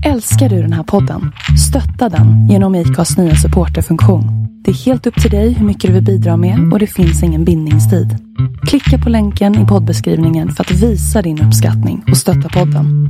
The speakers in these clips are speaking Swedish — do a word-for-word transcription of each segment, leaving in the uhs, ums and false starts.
Älskar du den här podden? Stötta den genom I C A:s nya supporterfunktion. Det är helt upp till dig hur mycket du vill bidra med och det finns ingen bindningstid. Klicka på länken i poddbeskrivningen för att visa din uppskattning och stötta podden.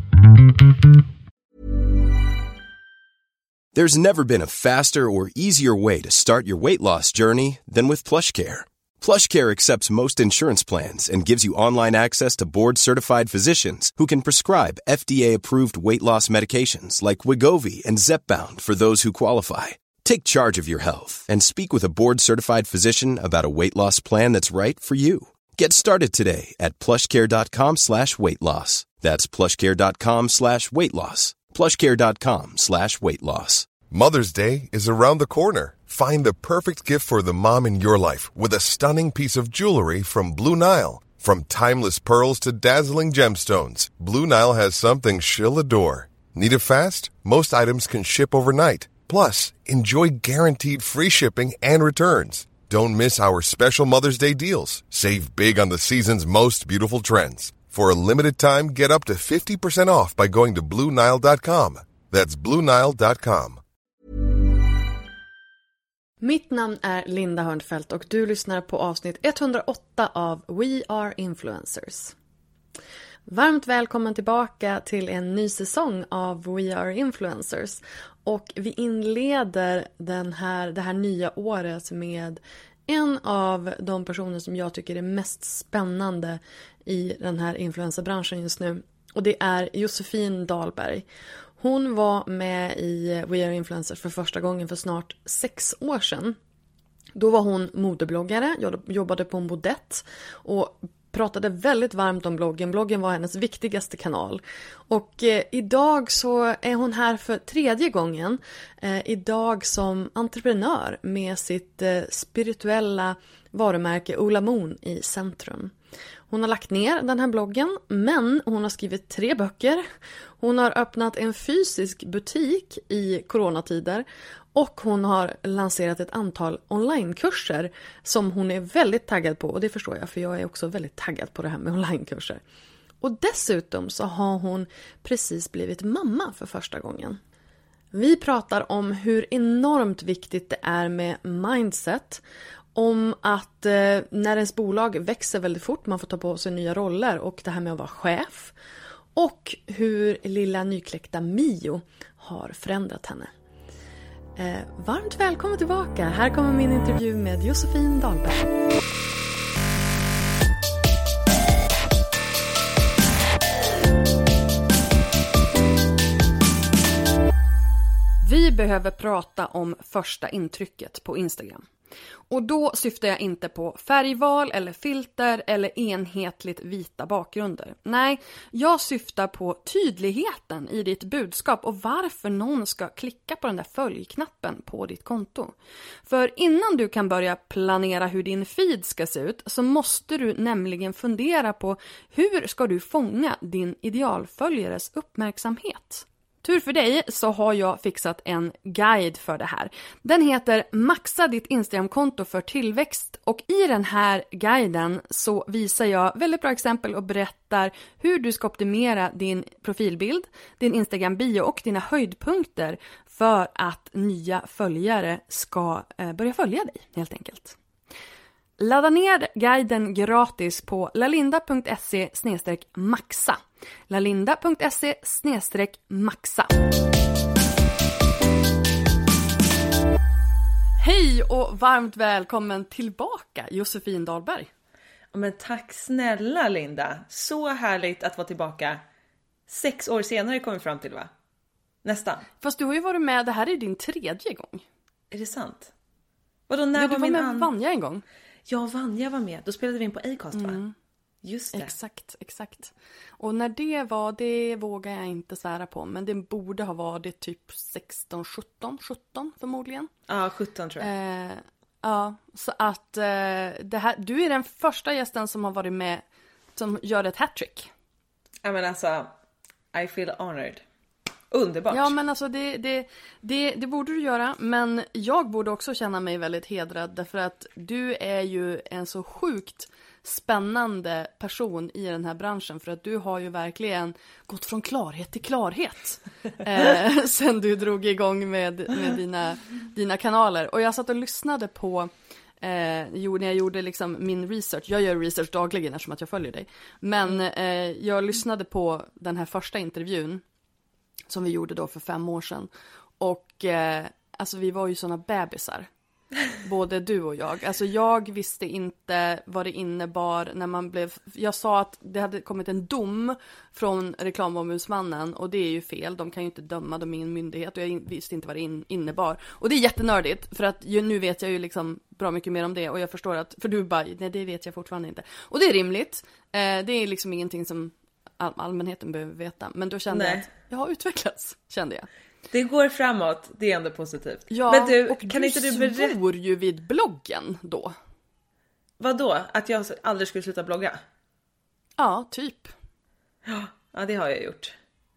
There's never been a faster or easier way to start your weight loss journey than with PlushCare. PlushCare accepts most insurance plans and gives you online access to board-certified physicians who can prescribe F D A-approved weight loss medications like Wegovy and Zepbound for those who qualify. Take charge of your health and speak with a board-certified physician about a weight loss plan that's right for you. Get started today at plushcare.com slash weight loss. That's plushcare.com slash weight loss. plushcare.com slash weight loss. Mother's Day is around the corner. Find the perfect gift for the mom in your life with a stunning piece of jewelry from Blue Nile. From timeless pearls to dazzling gemstones, Blue Nile has something she'll adore. Need it fast? Most items can ship overnight. Plus, enjoy guaranteed free shipping and returns. Don't miss our special Mother's Day deals. Save big on the season's most beautiful trends. For a limited time, get up to fifty percent off by going to blue nile dot com. That's blue nile dot com. Mitt namn är Linda Hörnfeldt och du lyssnar på avsnitt etthundraåtta av We Are Influencers. Varmt välkommen tillbaka till en ny säsong av We Are Influencers. Och vi inleder den här, det här nya året med en av de personer som jag tycker är mest spännande i den här influencerbranschen just nu. Och det är Josefin Dahlberg. Hon var med i We Are Influencers för första gången för snart sex år sedan. Då var hon modebloggare, jobbade på en bodett och pratade väldigt varmt om bloggen. Bloggen var hennes viktigaste kanal. Och eh, idag så är hon här för tredje gången. Eh, idag som entreprenör med sitt eh, spirituella varumärke Ola Moon i centrum. Hon har lagt ner den här bloggen, men hon har skrivit tre böcker. Hon har öppnat en fysisk butik i coronatider och hon har lanserat ett antal onlinekurser som hon är väldigt taggad på. Och det förstår jag, för jag är också väldigt taggad på det här med onlinekurser. Och dessutom så har hon precis blivit mamma för första gången. Vi pratar om hur enormt viktigt det är med mindset. Om att eh, när ens bolag växer väldigt fort, man får ta på sig nya roller och det här med att vara chef. Och hur lilla nykläckta Mio har förändrat henne. Eh, varmt välkommen tillbaka. Här kommer min intervju med Josefin Dahlberg. Vi behöver prata om första intrycket på Instagram. Och då syftar jag inte på färgval eller filter eller enhetligt vita bakgrunder. Nej, jag syftar på tydligheten i ditt budskap och varför någon ska klicka på den där följknappen på ditt konto. För innan du kan börja planera hur din feed ska se ut så måste du nämligen fundera på hur ska du fånga din idealföljares uppmärksamhet. Tur för dig så har jag fixat en guide för det här. Den heter Maxa ditt Instagramkonto för tillväxt och i den här guiden så visar jag väldigt bra exempel och berättar hur du ska optimera din profilbild, din Instagram-bio och dina höjdpunkter för att nya följare ska börja följa dig helt enkelt. Ladda ner guiden gratis på lalinda.se snedstreck maxa. lalinda.se snedstreck maxa. Hej och varmt välkommen tillbaka, Josefin Dahlberg. Ja, men tack snälla Linda. Så härligt att vara tillbaka. Sex år senare kommer vi fram till, va? Nästan. Fast du har ju varit med, det här är din tredje gång. Är det sant? Vadå, när ja, var du var min med an... Vanja en gång. Ja, Vanja var med. Då spelade vi in på Acast, va? Mm. Just det. Exakt, exakt. Och när det var, det vågar jag inte svära på. Men det borde ha varit typ sexton, sjutton, sjutton förmodligen. Ja, sjutton tror jag. Eh, ja, så att eh, det här, du är den första gästen som har varit med som gör ett hattrick. Ja, men alltså, I feel honored. Underbart. Ja, men alltså det, det, det, det borde du göra. Men jag borde också känna mig väldigt hedrad. Därför att du är ju en så sjukt spännande person i den här branschen. För att du har ju verkligen gått från klarhet till klarhet. eh, sen du drog igång med, med dina, dina kanaler. Och jag satt och lyssnade på... Eh, när jag gjorde liksom min research. Jag gör research dagligen eftersom att jag följer dig. Men eh, jag lyssnade på den här första intervjun som vi gjorde då för fem år sedan. Och eh, alltså vi var ju såna bebisar. Både du och jag. Alltså jag visste inte vad det innebar när man blev... Jag sa att det hade kommit en dom från reklamombudsmannen. Och det är ju fel. De kan ju inte döma, de är ingen myndighet. Och jag visste inte vad det innebar. Och det är jättenördigt. För att ju, nu vet jag ju liksom bra mycket mer om det. Och jag förstår att... För du bara, nej det vet jag fortfarande inte. Och det är rimligt. Eh, det är liksom ingenting som all, allmänheten behöver veta. Men då kände nej. jag att jag har utvecklats, kände jag. Det går framåt, det är ändå positivt. Ja, men du, och kan du inte du berätta... svor ju vid bloggen då. Vad då? Att jag aldrig skulle sluta blogga? Ja, typ. Ja, det har jag gjort.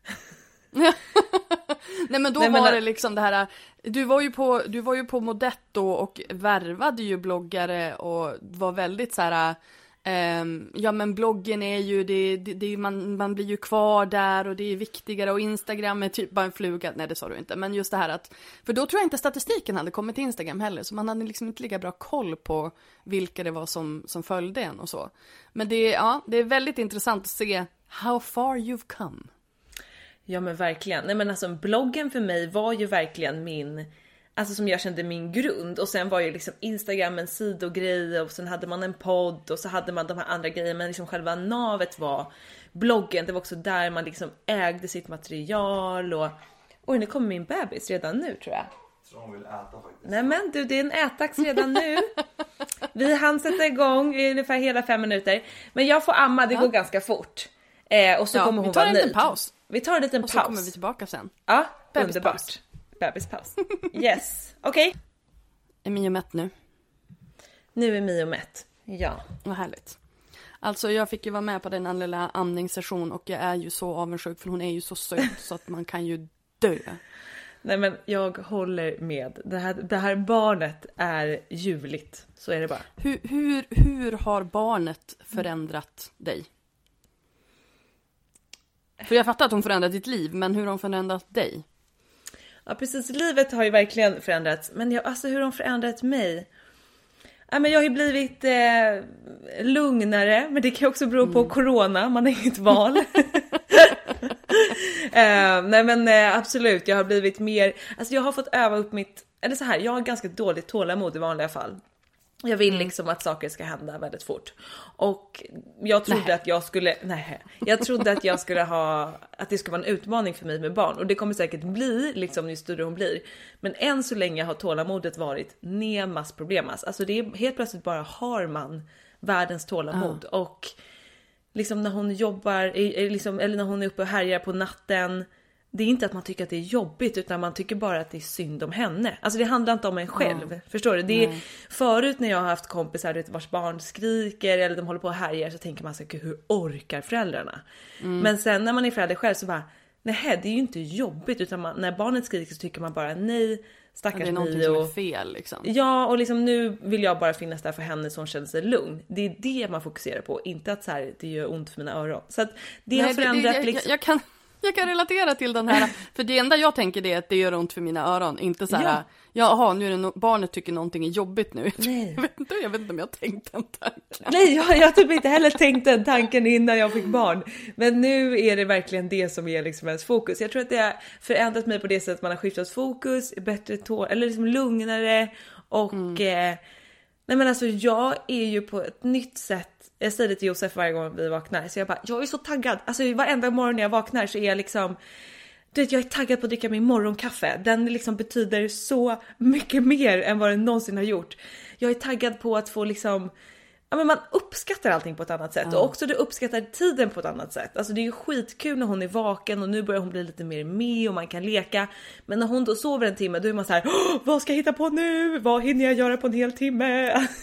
Nej, men då Nej, men... var det liksom det här... Du var ju på, du var ju på Modetto och värvade ju bloggare och var väldigt så här... Um, ja men bloggen är ju det, det, det man, man blir ju kvar där och det är viktigare och Instagram är typ bara en fluga. Nej, det sa du inte, men just det här att, för då tror jag inte statistiken hade kommit till Instagram heller, så man hade liksom inte lika bra koll på vilka det var som, som följde en och så. Men det, ja, det är väldigt intressant att se how far you've come. Ja men verkligen, nej men alltså bloggen för mig var ju verkligen min, alltså som jag kände min grund. Och sen var ju liksom Instagram en sidogrej. Och sen hade man en podd. Och så hade man de här andra grejerna. Men liksom själva navet var bloggen. Det var också där man liksom ägde sitt material. Och oj, nu kommer min bebis redan nu tror jag. Jag tror hon vill äta faktiskt. Nej men du, det är en ätax redan nu. Vi hann sätta igång i ungefär hela fem minuter. Men jag får amma, det ja. går ganska fort. Eh, och så ja, kommer hon vara nöjd. Vi tar en liten paus. Vi tar en liten och paus. Och så kommer vi tillbaka sen. Ja, Bebispaus. Underbart. Bebispaus. Yes. Okej. Okay. Är Mio mätt nu? Nu är Mio mätt. Ja. Vad härligt. Alltså jag fick ju vara med på den lilla amningssession. Och jag är ju så avundsjuk. För hon är ju så söt. Så att man kan ju dö. Nej men jag håller med. Det här, det här barnet är ljuvligt. Så är det bara. Hur, hur, hur har barnet förändrat dig? För jag fattar att hon förändrat ditt liv. Men hur har hon förändrat dig? Ja precis, livet har ju verkligen förändrats. Men jag, alltså hur har de förändrat mig? Ja, men jag har ju blivit eh, lugnare. Men det kan också bero på mm. corona. Man har inget val. eh, nej men eh, absolut, jag har blivit mer. Alltså jag har fått öva upp mitt. Eller så här, jag har ganska dåligt tålamod i vanliga fall. Jag vill liksom att saker ska hända väldigt fort. Och jag trodde nej. att jag skulle nej, jag trodde att jag skulle ha att det skulle vara en utmaning för mig med barn, och det kommer säkert bli liksom ju större hon blir. Men än så länge har tålamodet varit nemas problemas. Alltså det är helt plötsligt bara har man världens tålamod uh. och liksom när hon jobbar är, liksom, eller när hon är uppe och härjar på natten. Det är inte att man tycker att det är jobbigt, utan man tycker bara att det är synd om henne. Alltså det handlar inte om en själv. Mm. Förstår du? Det är, förut när jag har haft kompisar vars barn skriker eller de håller på och härjar, så tänker man så här, hur orkar föräldrarna? Mm. Men sen när man är förälder själv så bara, nej det är ju inte jobbigt, utan man, när barnet skriker så tycker man bara nej, stackars det är någonting och, som är fel liksom. Ja, och liksom nu vill jag bara finnas där för henne så hon känner sig lugn. Det är det man fokuserar på, inte att så här, det gör ont för mina öron. Så att det nej, har förändrat det, det, jag, liksom. jag, jag kan... Jag kan relatera till den här, för det enda jag tänker det är att det gör ont för mina öron, inte så här, ja. jaha, nu är det no- barnet tycker någonting är jobbigt nu. Nej. Jag vet inte, jag vet inte om jag har tänkt den tanken. Nej, jag, jag har typ inte heller tänkt den tanken innan jag fick barn. Men nu är det verkligen det som är liksom ens fokus. Jag tror att det har förändrat mig på det sättet att man har skiftat fokus, bättre tå, eller liksom lugnare och mm. eh, nej men alltså jag är ju på ett nytt sätt. Jag säger det till Josef varje gång vi vaknar. Så jag bara, jag är så taggad. Alltså varenda morgon när jag vaknar så är jag liksom. Du vet, jag är taggad på att dricka min morgonkaffe. Den liksom betyder så mycket mer än vad den någonsin har gjort. Jag är taggad på att få liksom. Ja men man uppskattar allting på ett annat sätt. Ja. Och också du uppskattar tiden på ett annat sätt. Alltså det är ju skitkul när hon är vaken. Och nu börjar hon bli lite mer med och man kan leka. Men när hon då sover en timme, då är man så här, vad ska jag hitta på nu? Vad hinner jag göra på en hel timme?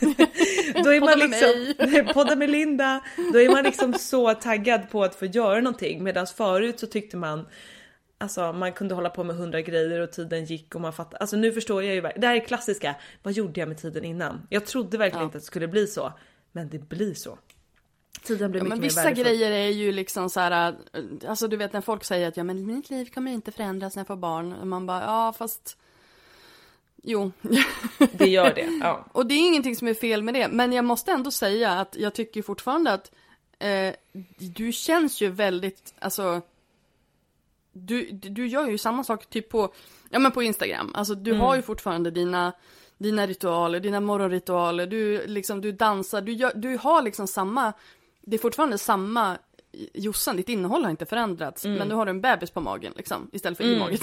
Då är man liksom, podda med Linda. Då är man liksom så taggad på att få göra någonting. Medan förut så tyckte man, Alltså man kunde hålla på med hundra grejer och tiden gick och man fattade. Alltså nu förstår jag ju, det här är klassiska. Vad gjorde jag med tiden innan? Jag trodde verkligen ja. inte att det skulle bli så. Men det blir så. Tiden blir ja, mycket men mer vissa värdefull. grejer är ju liksom så här, alltså du vet när folk säger att ja men mitt liv kommer inte förändras när jag får barn. Och man bara, ja fast jo. Det gör det, ja. Och det är ingenting som är fel med det. Men jag måste ändå säga att jag tycker fortfarande att eh, du känns ju väldigt, alltså du, du gör ju samma sak typ på, ja men på Instagram. Alltså du mm. har ju fortfarande dina dina ritualer, dina morgonritualer, du liksom du dansar, du gör, du har liksom samma, det är fortfarande samma Jossan, ditt innehåll har inte förändrats, mm. men nu har du en bebis på magen liksom, istället för mm. i magen.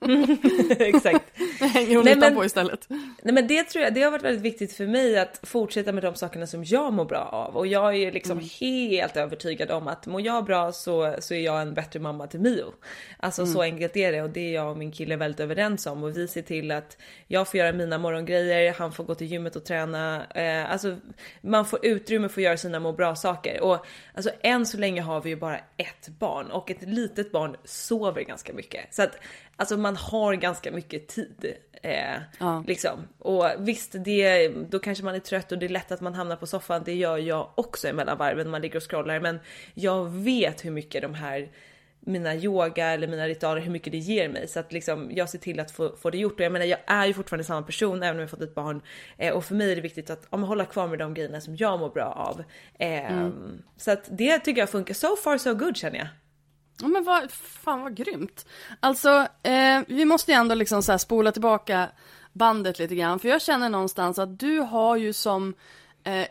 Exakt. Hänger hon utan på istället. Nej men det tror jag, det har varit väldigt viktigt för mig att fortsätta med de sakerna som jag mår bra av. Och jag är ju liksom mm. helt övertygad om att mår jag bra så, så är jag en bättre mamma till Mio. Alltså mm. så enkelt är det, och det är jag och min kille väldigt överens om. Och vi ser till att jag får göra mina morgongrejer, han får gå till gymmet och träna. Eh, alltså man får utrymme för att göra sina må bra saker. Och alltså än så länge har vi ju bara ett barn, och ett litet barn sover ganska mycket. Så att alltså man har ganska mycket tid eh, ja. liksom. Och visst, det, då kanske man är trött och det är lätt att man hamnar på soffan. Det gör jag också emellan varven när man ligger och scrollar. Men jag vet hur mycket de här mina yoga eller mina ritualer, hur mycket det ger mig. Så att liksom, jag ser till att få, få det gjort. Och jag menar, jag är ju fortfarande samma person även om jag fått ett barn. Eh, och för mig är det viktigt att om, hålla kvar med de grejerna som jag mår bra av. Eh, mm. Så att det tycker jag funkar. So far so good, känner jag. Ja men vad, fan vad grymt. Alltså, eh, vi måste ju ändå liksom så här spola tillbaka bandet lite grann. För jag känner någonstans att du har ju som... Eh,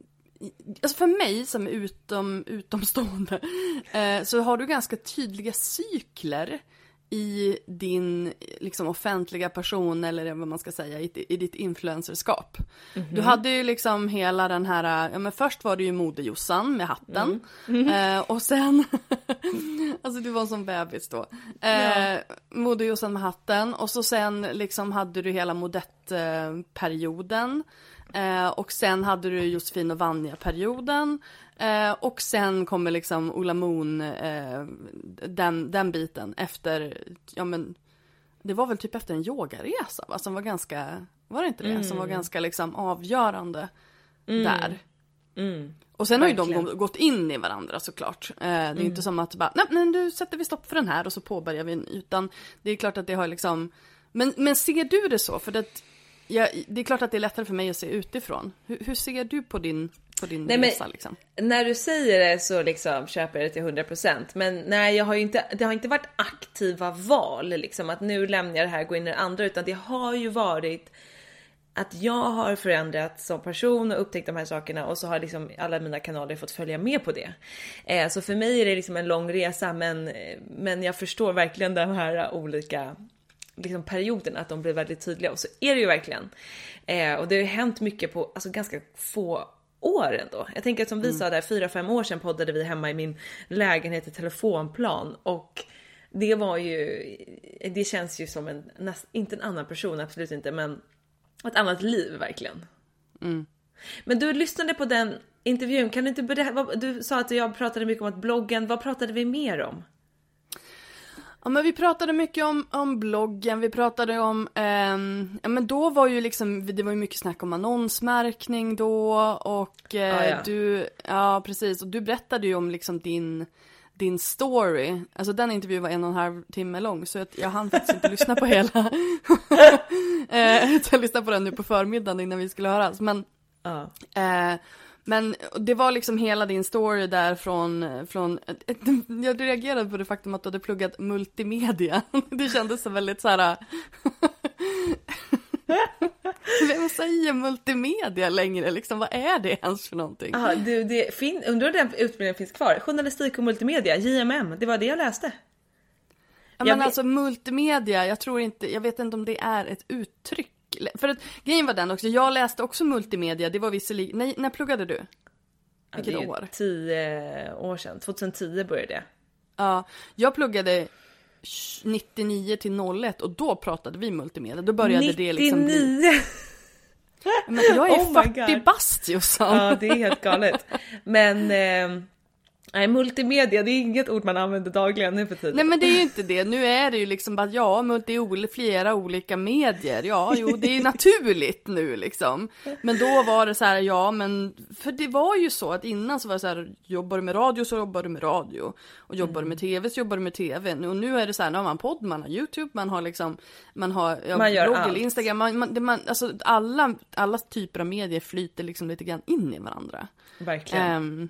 alltså för mig som är utom, utomstående eh, så har du ganska tydliga cykler i din liksom offentliga person, eller vad man ska säga, i, i ditt influencerskap. Mm-hmm. Du hade ju liksom hela den här, ja men först var det ju modejossan med hatten. Mm. Mm. Eh, och sen alltså du var en sån bebis då. Eh, ja. Modejossan med hatten, och så sen liksom hade du hela modettperioden. Eh, och sen hade du Josefin och Vanja-perioden. Eh, och sen kommer liksom Ola Moon, eh, den, den biten efter, ja men det var väl typ efter en yogaresa va? Som var ganska, var det inte det? Mm. Som var ganska liksom avgörande mm. där. Mm. Och sen Verkligen. har ju de gått in i varandra såklart. Eh, det är mm. inte som att bara, nej men nu sätter vi stopp för den här och så påbörjar vi en, utan det är klart att det har liksom, men, men ser du det så? För det, ja, det är klart att det är lättare för mig att se utifrån. Hur, hur ser du på din på din nej, resa men, liksom? När du säger det så liksom köper jag det till hundra procent. Men nej, jag har ju inte, det har inte varit aktiva val liksom, att nu lämnar jag det här och går in i det andra, utan det har ju varit att jag har förändrats som person och upptäckt de här sakerna, och så har liksom alla mina kanaler fått följa med på det. Eh, så för mig är det liksom en lång resa, men, men jag förstår verkligen de här olika liksom perioderna, att de blir väldigt tydliga, och så är det ju verkligen. Eh, och det har ju hänt mycket på alltså ganska få år ändå. Jag tänker att som vi mm. sa där, fyra, fem år sedan poddade vi hemma i min lägenhet i telefonplan, och det var ju, det känns ju som en, näst, inte en annan person, absolut inte, men ett annat liv verkligen. Mm. Men du lyssnade på den intervjun, kan du inte berätta, du sa att jag pratade mycket om att bloggen, vad pratade vi mer om? Ja men vi pratade mycket om, om bloggen, vi pratade om, eh, ja men då var ju liksom, det var ju mycket snack om annonsmärkning då, och eh, ah, ja. du, ja precis, och du berättade ju om liksom din, din story, alltså den intervjun var en och en halv timme lång, så jag, jag hann faktiskt inte lyssna på hela, eh, jag lyssnade på den nu på förmiddagen innan vi skulle höras, men ah. eh, men det var liksom hela din story där från, från jag reagerade på det faktum att du hade pluggat multimedia. Det kändes så väldigt så här. Vem säger multimedia längre? Liksom, vad är det ens för någonting? Ah, du, det fin- undrar om den utbildningen finns kvar. Journalistik och multimedia, J M M, det var det jag läste. Ja, men jag alltså multimedia, jag tror inte, jag vet inte om det är ett uttryck. För att grejen var den också, jag läste också multimedia, det var visserligen, när, när pluggade du? Vilket ja, år? tio år sedan, tjugohundratio började det. Ja, jag pluggade nittionio till noll ett, och då pratade vi multimedia, då började nittionio det liksom bli... Men jag är oh fyrtio bast, Jossan. Ja, det är helt galet. Men... Eh... Nej, multimedia, det är inget ord man använder dagligen nu för tiden. Nej, men det är ju inte det. Nu är det ju liksom bara, ja, multi flera olika medier. Ja, jo, det är naturligt nu liksom. Men då var det så här, ja, men för det var ju så att innan så var det så här, jobbar du med radio så jobbar du med radio. Och jobbar du med tv så jobbar du med tv. Och nu är det så här, nu har man podd, man har YouTube, man har liksom, man har ja, man gör blogg allt. eller Instagram. Man, man, det, man, alltså alla, alla typer av medier flyter liksom lite grann in i varandra. Verkligen. Um,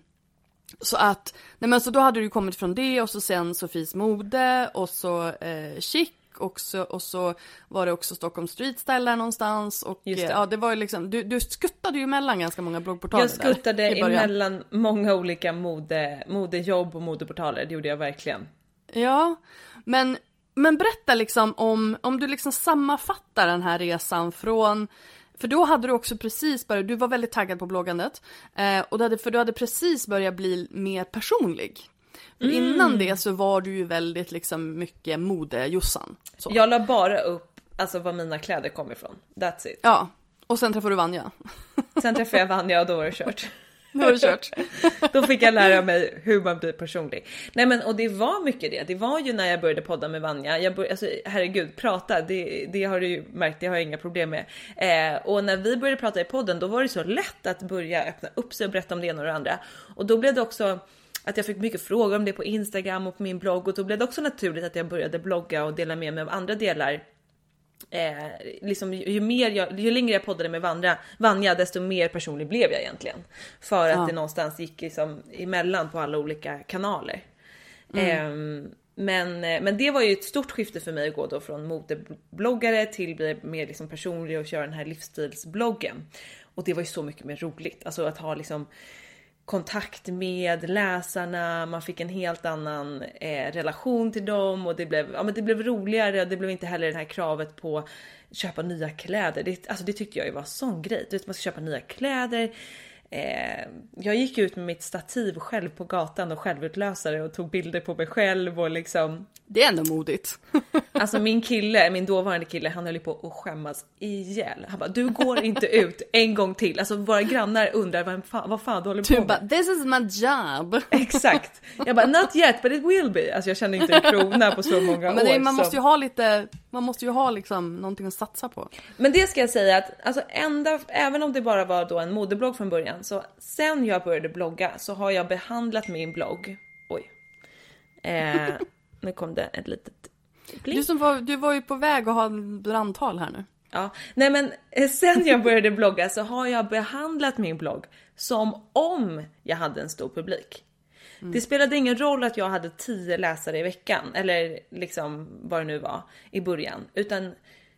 Så att, nej men så då hade du kommit från det och så sen Sofies mode och så eh, Chic och så, och så var det också Stockholm Street Style där någonstans och Just det. Eh, ja det var ju liksom, du, du skuttade ju mellan ganska många bloggportaler. Jag skuttade där, i början. emellan många olika mode, modejobb och modeportaler, det gjorde jag verkligen. Ja, men, men berätta liksom om, om du liksom sammanfattar den här resan från. För då hade du också precis börjat, du var väldigt taggad på bloggandet. Eh, och du hade, för du hade precis börjat bli mer personlig. För mm. innan det så var du ju väldigt liksom mycket modejossan. Så. Jag la bara upp alltså var mina kläder kom ifrån. That's it. Ja, och sen träffade du Vanja. Sen träffade jag Vanja och då var det kört. Då var det kört. Då fick jag lära mig hur man blir personlig. Nej men och det var mycket det. Det var ju när jag började podda med Vanja. Jag bör, alltså, herregud, prata. Det, det har du ju märkt, det har jag inga problem med. Eh, och när vi började prata i podden då var det så lätt att börja öppna upp sig och berätta om det ena och det andra. Och då blev det också att jag fick mycket frågor om det på Instagram och på min blogg. Och då blev det också naturligt att jag började blogga och dela med mig av andra delar. Eh, liksom, ju, ju, mer jag, ju längre jag poddade med Vanja, Vanja desto mer personlig blev jag egentligen. För att ja. det någonstans gick liksom emellan på alla olika kanaler. Mm. Eh, men, men det var ju ett stort skifte för mig att gå då från modebloggare till bli mer liksom personlig och köra den här livsstilsbloggen. Och det var ju så mycket mer roligt. Alltså att ha liksom kontakt med läsarna, man fick en helt annan eh, relation till dem och det blev, ja, men det blev roligare och det blev inte heller det här kravet på köpa nya kläder. Det, alltså det tyckte jag ju var sån grej. Du vet, man ska köpa nya kläder. Eh, jag gick ut med mitt stativ själv på gatan och självutlösare och tog bilder på mig själv och liksom. Det är ändå modigt. Alltså min kille, min dåvarande kille, han höll på att skämmas ihjäl. Han bara, du går inte ut en gång till. Alltså våra grannar undrar vad fan, vad fan du håller på med. Du bara, this is my job. Exakt. Jag bara, not yet but it will be. Alltså jag kände inte en krona på så många Men det, år. man så. måste ju ha lite, man måste ju ha liksom någonting att satsa på. Men det ska jag säga att alltså ända, även om det bara var då en modeblogg från början, så sen jag började blogga så har jag behandlat min blogg. Oj. Eh, nu kom det ett litet blink. Du, som var, du var ju på väg att ha en brandtal här nu. Ja, nej men sen jag började blogga så har jag behandlat min blogg som om jag hade en stor publik. Mm. Det spelade ingen roll att jag hade tio läsare i veckan eller liksom vad det nu var i början, utan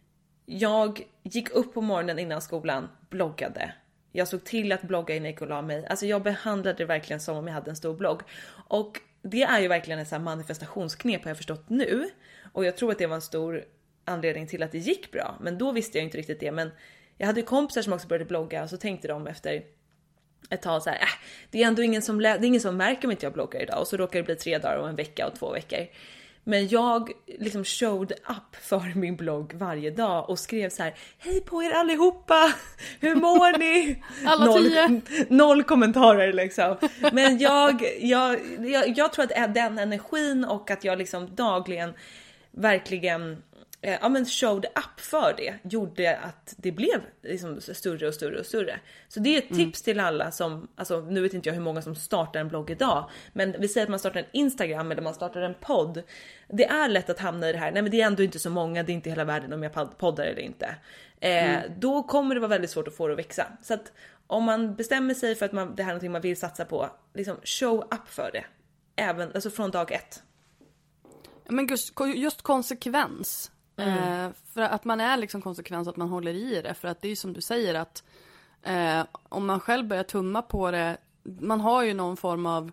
jag gick upp på morgonen innan skolan, bloggade. Jag såg till att blogga innan jag gick och la mig. Alltså jag behandlade det verkligen som om jag hade en stor blogg. Och det är ju verkligen en sån här manifestationsknep har jag förstått nu. Och jag tror att det var en stor anledning till att det gick bra. Men då visste jag inte riktigt det. Men jag hade kompisar som också började blogga och så tänkte de efter ett tag så här, äh, det är ändå ingen som, lä- det är ingen som märker om inte jag bloggar idag. Och så råkar det bli tre dagar och en vecka och två veckor. Men jag liksom showed up för min blogg varje dag och skrev så här: hej på er allihopa, hur mår ni? Alla noll, tio. noll kommentarer liksom. Men jag, jag, jag, jag tror att den energin och att jag liksom dagligen verkligen eh, ja, men showed up för det gjorde att det blev liksom större och större och större. Så det är ett tips mm. till alla som, alltså nu vet inte jag hur många som startar en blogg idag, men vi säger att man startar en Instagram eller man startar en podd. Det är lätt att hamna i det här, nej men det är ändå inte så många, det är inte hela världen om jag poddar eller inte. Eh, mm. Då kommer det vara väldigt svårt att få det att växa. Så att om man bestämmer sig för att man, det här är någonting man vill satsa på, liksom show up för det. Även, alltså från dag ett. Men just, just konsekvens. Mm. Eh, för att man är liksom konsekvens, att man håller i det. För att det är som du säger att eh, om man själv börjar tumma på det, man har ju någon form av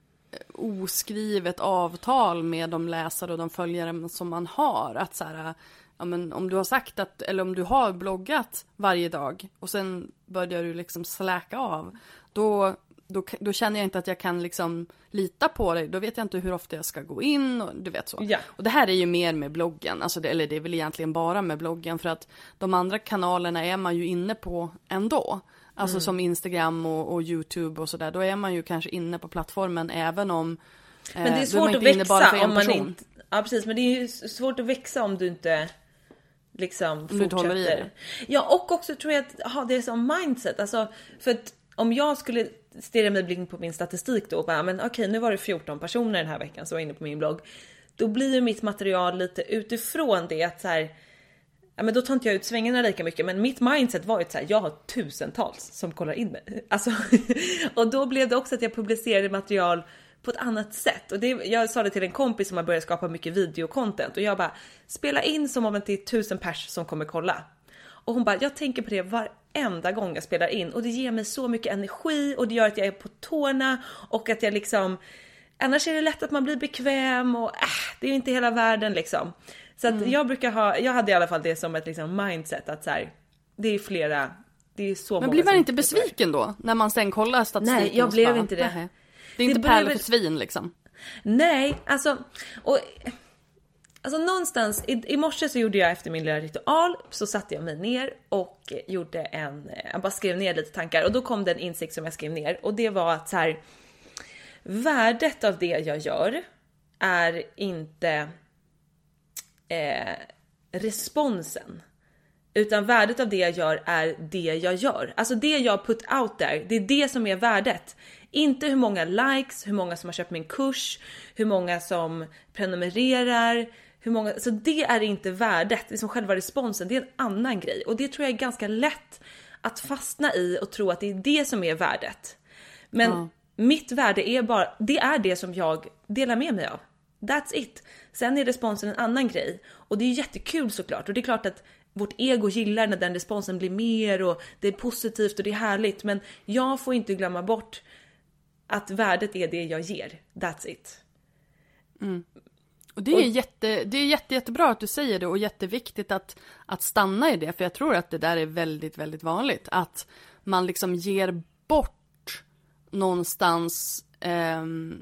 oskrivet avtal med de läsare och de följare som man har. Att så här, ja, men om du har sagt att, eller om du har bloggat varje dag och sen börjar du liksom släcka av, då Då, då känner jag inte att jag kan liksom lita på dig. Då vet jag inte hur ofta jag ska gå in och du vet så. Ja. Och det här är ju mer med bloggen. Alltså det, eller det är väl egentligen bara med bloggen. För att de andra kanalerna är man ju inne på ändå. Alltså Mm. som Instagram och, och YouTube och sådär. Då är man ju kanske inne på plattformen även om... Eh, Men det är svårt att växa om man inte... Ja, precis. Men det är ju svårt att växa om du inte liksom du inte håller i fortsätter. det. Ja, och också tror jag att ha det som mindset. Alltså, för att om jag skulle stirra mig blind på min statistik då och bara, men okej, nu var det fjorton personer den här veckan som var inne på min blogg. Då blir ju mitt material lite utifrån det att så här, ja, men då tar inte jag ut svängarna lika mycket, men mitt mindset var ju så här, jag har tusentals som kollar in mig. Alltså, och då blev det också att jag publicerade material på ett annat sätt. Och det, jag sa det till en kompis som har börjat skapa mycket videocontent och jag bara, spela in som om det är tusen pers som kommer kolla. Och hon bara, jag tänker på det varenda gång jag spelar in och det ger mig så mycket energi och det gör att jag är på tårna och att jag liksom, annars är det lätt att man blir bekväm och äh, det är ju inte hela världen liksom. Så att mm. jag brukar ha, jag hade i alla fall det som ett liksom mindset att så här, det är flera, det är så många. Men blir man inte besviken då när man sen kollar statistiken? Nej, jag blev bara, inte det. Nej. Det är inte det pärlor för svin liksom. Nej, alltså och alltså någonstans i, i morse så gjorde jag efter min lilla ritual så satte jag mig ner och gjorde en, jag bara skrev ner lite tankar och då kom det en insikt som jag skrev ner och det var att så här, värdet av det jag gör är inte eh, responsen, utan värdet av det jag gör är det jag gör. Alltså det jag put out there, det är det som är värdet. Inte hur många likes, hur många som har köpt min kurs, hur många som prenumererar, hur många, så det är inte värdet, det är som själva responsen, det är en annan grej. Och det tror jag är ganska lätt att fastna i och tro att det är det som är värdet. Men mm. mitt värde är bara, det är det som jag delar med mig av. That's it. Sen är responsen en annan grej. Och det är jättekul såklart. Och det är klart att vårt ego gillar när den responsen blir mer och det är positivt och det är härligt. Men jag får inte glömma bort att värdet är det jag ger. That's it. Mm. Och det är, och, jätte, det är jätte, jättebra att du säger det och jätteviktigt att, att stanna i det. För jag tror att det där är väldigt, väldigt vanligt. Att man liksom ger bort någonstans eh,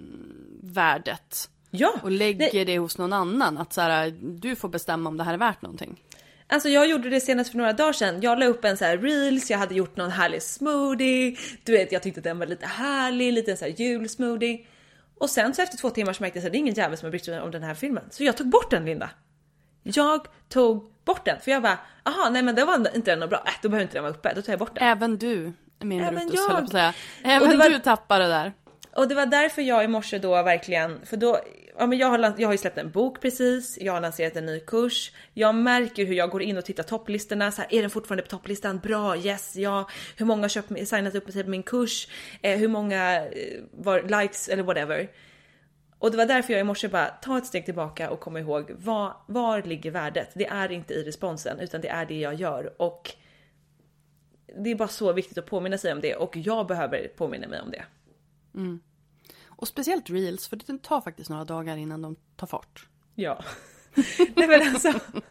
värdet. Ja, och lägger nej. det hos någon annan. Att så här, du får bestämma om det här är värt någonting. Alltså jag gjorde det senast för några dagar sedan. Jag la upp en så här reels, jag hade gjort någon härlig smoothie. Du vet, jag tyckte att den var lite härlig, lite så här julsmoothie. Och sen så efter två timmar så märkte jag att det är ingen jävel som har brytt sig om den här filmen. Så jag tog bort den, Linda. Jag tog bort den. För jag bara, aha, nej men det var inte den något bra. Äh, då behöver inte den vara uppe, då tar jag bort den. Även du, min Även Brutus, jag. höll jag på att säga. Även var... du tappade det där. Och det var därför jag i morse då verkligen, för då, ja men jag har, jag har ju släppt en bok precis, jag har lanserat en ny kurs, jag märker hur jag går in och tittar topplistorna, så här, är den fortfarande på topplistan? Bra, yes, ja, hur många har köpt, signat upp sig på min kurs, eh, hur många eh, var likes eller whatever. Och det var därför jag i morse bara, ta ett steg tillbaka och komma ihåg, var, var ligger värdet? Det är inte i responsen, utan det är det jag gör. Och det är bara så viktigt att påminna sig om det, och jag behöver påminna mig om det. Mm. Och speciellt reels, för det tar faktiskt några dagar innan de tar fart. Ja. Nej men alltså.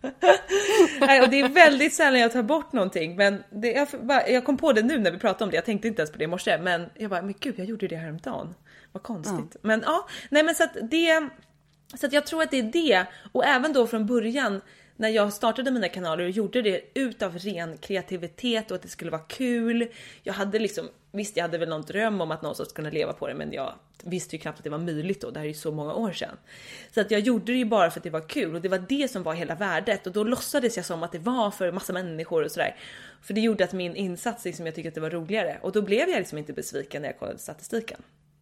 Nej, och det är väldigt sällan jag tar bort någonting, men det, jag, bara, jag kom på det nu när vi pratade om det. Jag tänkte inte ens på det i morse, men jag bara, men gud, jag gjorde det häromdagen. Vad konstigt. Ja. Men ja, nej men så att det, så att jag tror att det är det, och även då från början när jag startade mina kanaler och gjorde det utav ren kreativitet och att det skulle vara kul. Jag hade liksom, visst jag hade väl någon dröm om att någon skulle kunna leva på det, men jag visste ju knappt att det var möjligt då. Det här är ju så många år sedan. Så att jag gjorde det ju bara för att det var kul, och det var det som var hela värdet. Och då låtsades jag som att det var för massa människor och sådär. För det gjorde att min insats liksom, jag tyckte att det var roligare. Och då blev jag liksom inte besviken när jag kollade statistiken.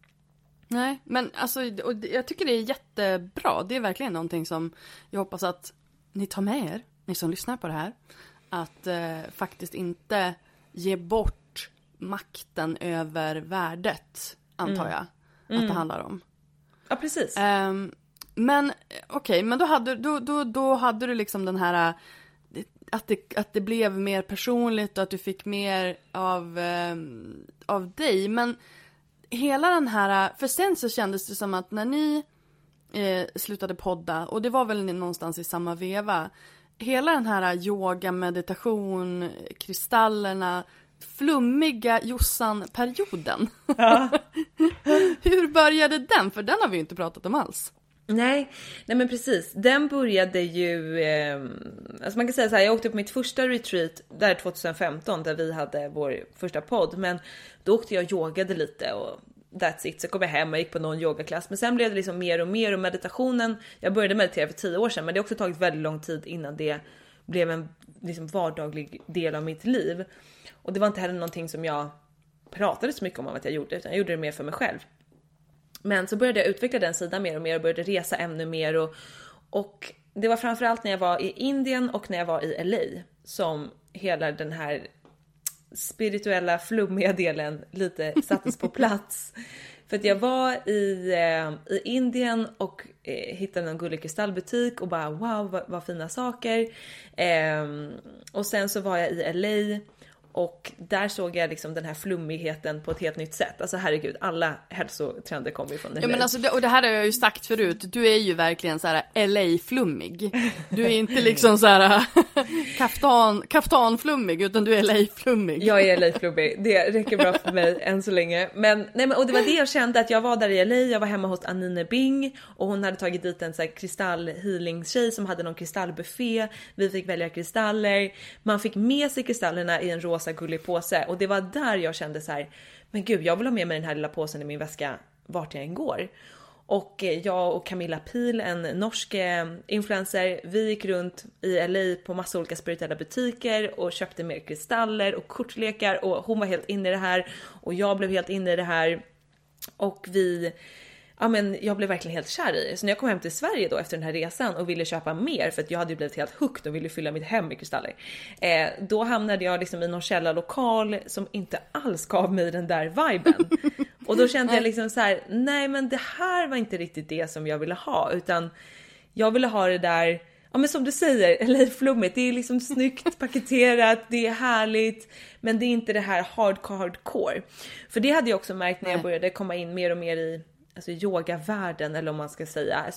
Nej, men alltså, och jag tycker det är jättebra. Det är verkligen någonting som jag hoppas att ni tar med er, ni som lyssnar på det här, att eh, faktiskt inte ge bort makten över värdet, antar jag, mm. att det handlar om. Ja, precis. Um, men okej, okay, men då hade, då, då, då hade du liksom den här, att det, att det blev mer personligt och att du fick mer av, um, av dig. Men hela den här, för sen så kändes det som att när ni Eh, slutade podda, och det var väl någonstans i samma veva, hela den här yoga, meditation, kristallerna, flummiga Jossan-perioden. Ja. Hur började den? För den har vi ju inte pratat om alls. Nej, nej men precis. Den började ju, eh, alltså man kan säga så här, jag åkte på mitt första retreat där tjugohundrafemton där vi hade vår första podd, men då åkte jag och yogade lite och that's it. Så kom jag hem och gick på någon yogaklass, men sen blev det liksom mer och mer, och meditationen, jag började meditera för tio år sedan, men det har också tagit väldigt lång tid innan det blev en liksom vardaglig del av mitt liv. Och det var inte heller någonting som jag pratade så mycket om att jag gjorde, utan jag gjorde det mer för mig själv. Men så började jag utveckla den sidan mer och mer och började resa ännu mer. Och, och det var framförallt när jag var i Indien och när jag var i L A som hela den här spirituella, flummiga delen lite sattes på plats. För att jag var i, eh, i Indien och eh, hittade en gullig kristallbutik och bara wow, vad, vad fina saker. Eh, och sen så var jag i L A och där såg jag liksom den här flummigheten på ett helt nytt sätt. Alltså herregud, alla hälsotrender kommer ju från L A. Ja, men alltså, och det här har jag ju sagt förut. Du är ju verkligen så här L A-flummig. Du är inte liksom så här kaftan, kaftanflummig, utan du är L A-flummig. Jag är L A-flummig. Det räcker bra för mig än så länge. Men, nej, men, och det var det jag kände, att jag var där i L A. Jag var hemma hos Anine Bing och hon hade tagit dit en så här kristallhealing-tjej som hade någon kristallbuffé. Vi fick välja kristaller. Man fick med sig kristallerna i en rosa gullig påse, och det var där jag kände så här: men gud, jag vill ha med mig den här lilla påsen i min väska vart jag än går. Och jag och Camilla Pil, en norsk influencer, vi gick runt i L A på massa olika spirituella butiker och köpte mer kristaller och kortlekar, och hon var helt inne i det här och jag blev helt inne i det här, och vi ja, men jag blev verkligen helt kär i det. Så när jag kom hem till Sverige då efter den här resan och ville köpa mer, för att jag hade ju blivit helt hooked och ville fylla mitt hem med kristaller, eh, då hamnade jag liksom i någon källarlokal som inte alls gav mig den där viben. Och då kände jag liksom så här: nej, men det här var inte riktigt det som jag ville ha, utan jag ville ha det där, ja men som du säger, eller flummigt. Det är liksom snyggt paketerat, det är härligt, men det är inte det här hard hardcore. För det hade jag också märkt när jag började komma in mer och mer i alltså yoga-världen, eller om man ska säga, alltså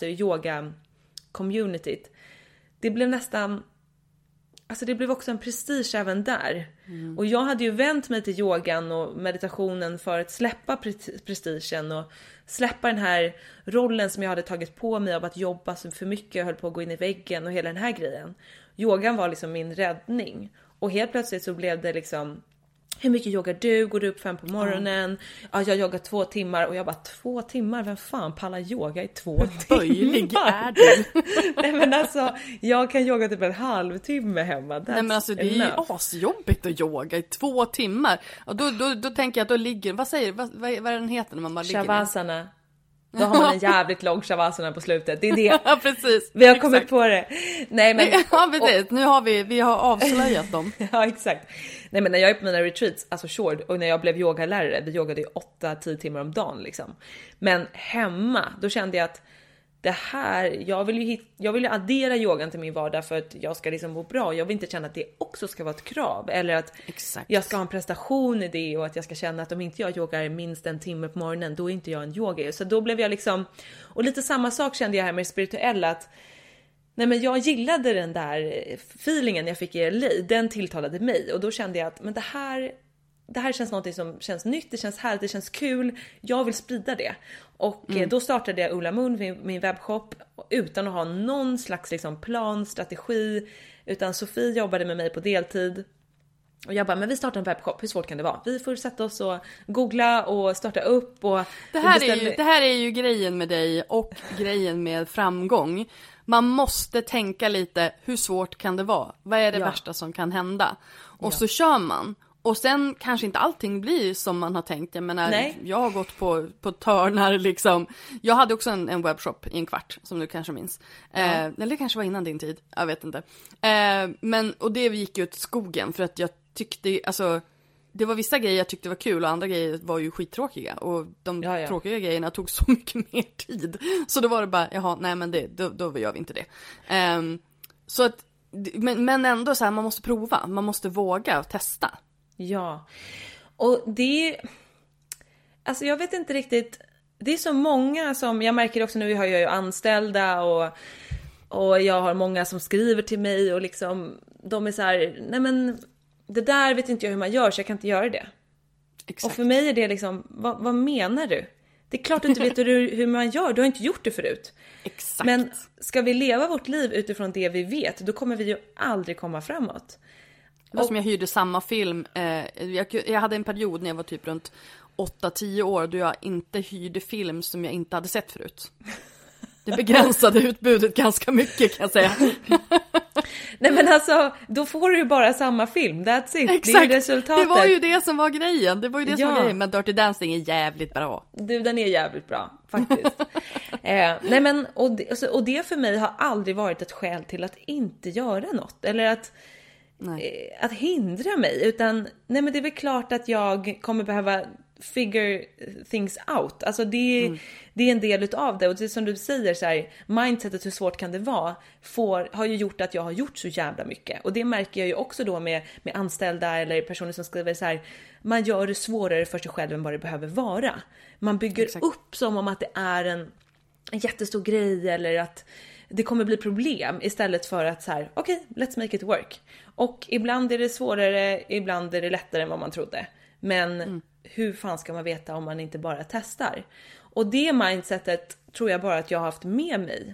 yoga-communityt. Det blev nästan, alltså det blev också en prestige även där. Mm. Och jag hade ju vänt mig till yogan och meditationen för att släppa pre- prestigen och släppa den här rollen som jag hade tagit på mig av att jobba så för mycket, jag höll på att gå in i väggen och hela den här grejen. Yogan var liksom min räddning. Och helt plötsligt så blev det liksom: hur mycket yogar du? Går du upp fem på morgonen? Mm. Ja, jag yogar två timmar. Och jag bara, två timmar? Vem fan pallar yoga i två timmar? Böjlig är du? Nej, men alltså, jag kan yoga typ en halvtimme hemma. That's Nej, men alltså det är enough. Ju asjobbigt att yoga i två timmar. Och då, då, då tänker jag att då ligger, vad säger vad, vad är den heter när man bara ligger? Shavasana. Då har man en jävligt lång shavasana på slutet. Det är det. Ja, precis. Vi har exakt. kommit på det. Nej, men ja, precis. Och, nu har vi vi har avslöjat dem. Ja, exakt. Nej, men när jag är på mina retreats, alltså short, och när jag blev yogalärare, vi yogade ju åtta till tio timmar om dagen liksom. Men hemma, då kände jag att det här, jag vill ju hit, jag vill ju addera yogan till min vardag för att jag ska liksom må bra. Jag vill inte känna att det också ska vara ett krav, eller att exakt. Jag ska ha en prestation i det, och att jag ska känna att om inte jag yogar minst en timme på morgonen, då är inte jag en yoga. Så då blev jag liksom, och lite samma sak kände jag här med spirituella, att nej, men jag gillade den där feelingen jag fick i L A, den tilltalade mig, och då kände jag att men det här det här känns något som känns nytt, det känns härligt, det känns kul, jag vill sprida det. Och mm. då startade jag Ulla Moon, min, min webbshop, utan att ha någon slags liksom plan, strategi, utan Sofie jobbade med mig på deltid. Och jag bara, men vi startar en webbshop, hur svårt kan det vara? Vi får sätta oss och googla och starta upp. Och det, här är ju, det här är ju grejen med dig och grejen med framgång. Man måste tänka lite, hur svårt kan det vara? Vad är det ja. värsta som kan hända? Och ja. så kör man. Och sen kanske inte allting blir som man har tänkt. Jag menar, Nej. jag har gått på, på törnar liksom. Jag hade också en, en webbshop i en kvart, som du kanske minns. Ja. Eh, eller det kanske var innan din tid, jag vet inte. Eh, men, och det gick ju åt skogen för att jag tyckte, alltså, det var vissa grejer jag tyckte var kul och andra grejer var ju skittråkiga. Och de ja, ja. tråkiga grejerna tog så mycket mer tid. Så då var det bara, jaha, nej men det, då, då gör vi inte det. Eh, så att, men, men ändå så här, man måste prova, man måste våga och testa. Ja, och det, alltså jag vet inte riktigt, det är så många som, jag märker också nu, vi har ju anställda och, och jag har många som skriver till mig och liksom, de är så här, nej men det där vet inte jag hur man gör, så jag kan inte göra det. Exakt. Och för mig är det liksom, vad, vad menar du? Det är klart du inte vet hur, hur man gör, du har inte gjort det förut. Exakt. Men ska vi leva vårt liv utifrån det vi vet, då kommer vi ju aldrig komma framåt. Det var som jag hyrde samma film. Eh, jag, jag hade en period när jag var typ runt åtta tio år då jag inte hyrde film som jag inte hade sett förut. Det begränsade utbudet ganska mycket kan jag säga. Nej men alltså, då får du ju bara samma film, that's it. Exakt. Det är ju resultatet. Det var ju det som var grejen. Det var ju det som Ja. var grejen. Men Dirty Dancing är jävligt bra. Du, den är jävligt bra, faktiskt. eh, nej men, och det, alltså, och det för mig har aldrig varit ett skäl till att inte göra något. Eller att, eh, att hindra mig. Utan, nej men det är väl klart att jag kommer behöva figure things out. Alltså det, mm. det är en del utav det. Och det är som du säger så här, mindsetet, hur svårt kan det vara, får, har ju gjort att jag har gjort så jävla mycket. Och det märker jag ju också då med, med anställda eller personer som skriver så här, man gör det svårare för sig själv än vad det behöver vara. Man bygger Exakt. upp som om att det är en, en jättestor grej eller att det kommer bli problem istället för att så här, okej, okay, let's make it work. Och ibland är det svårare, ibland är det lättare än vad man trodde. Men mm. hur fan ska man veta om man inte bara testar? Och det mindsetet tror jag bara att jag har haft med mig.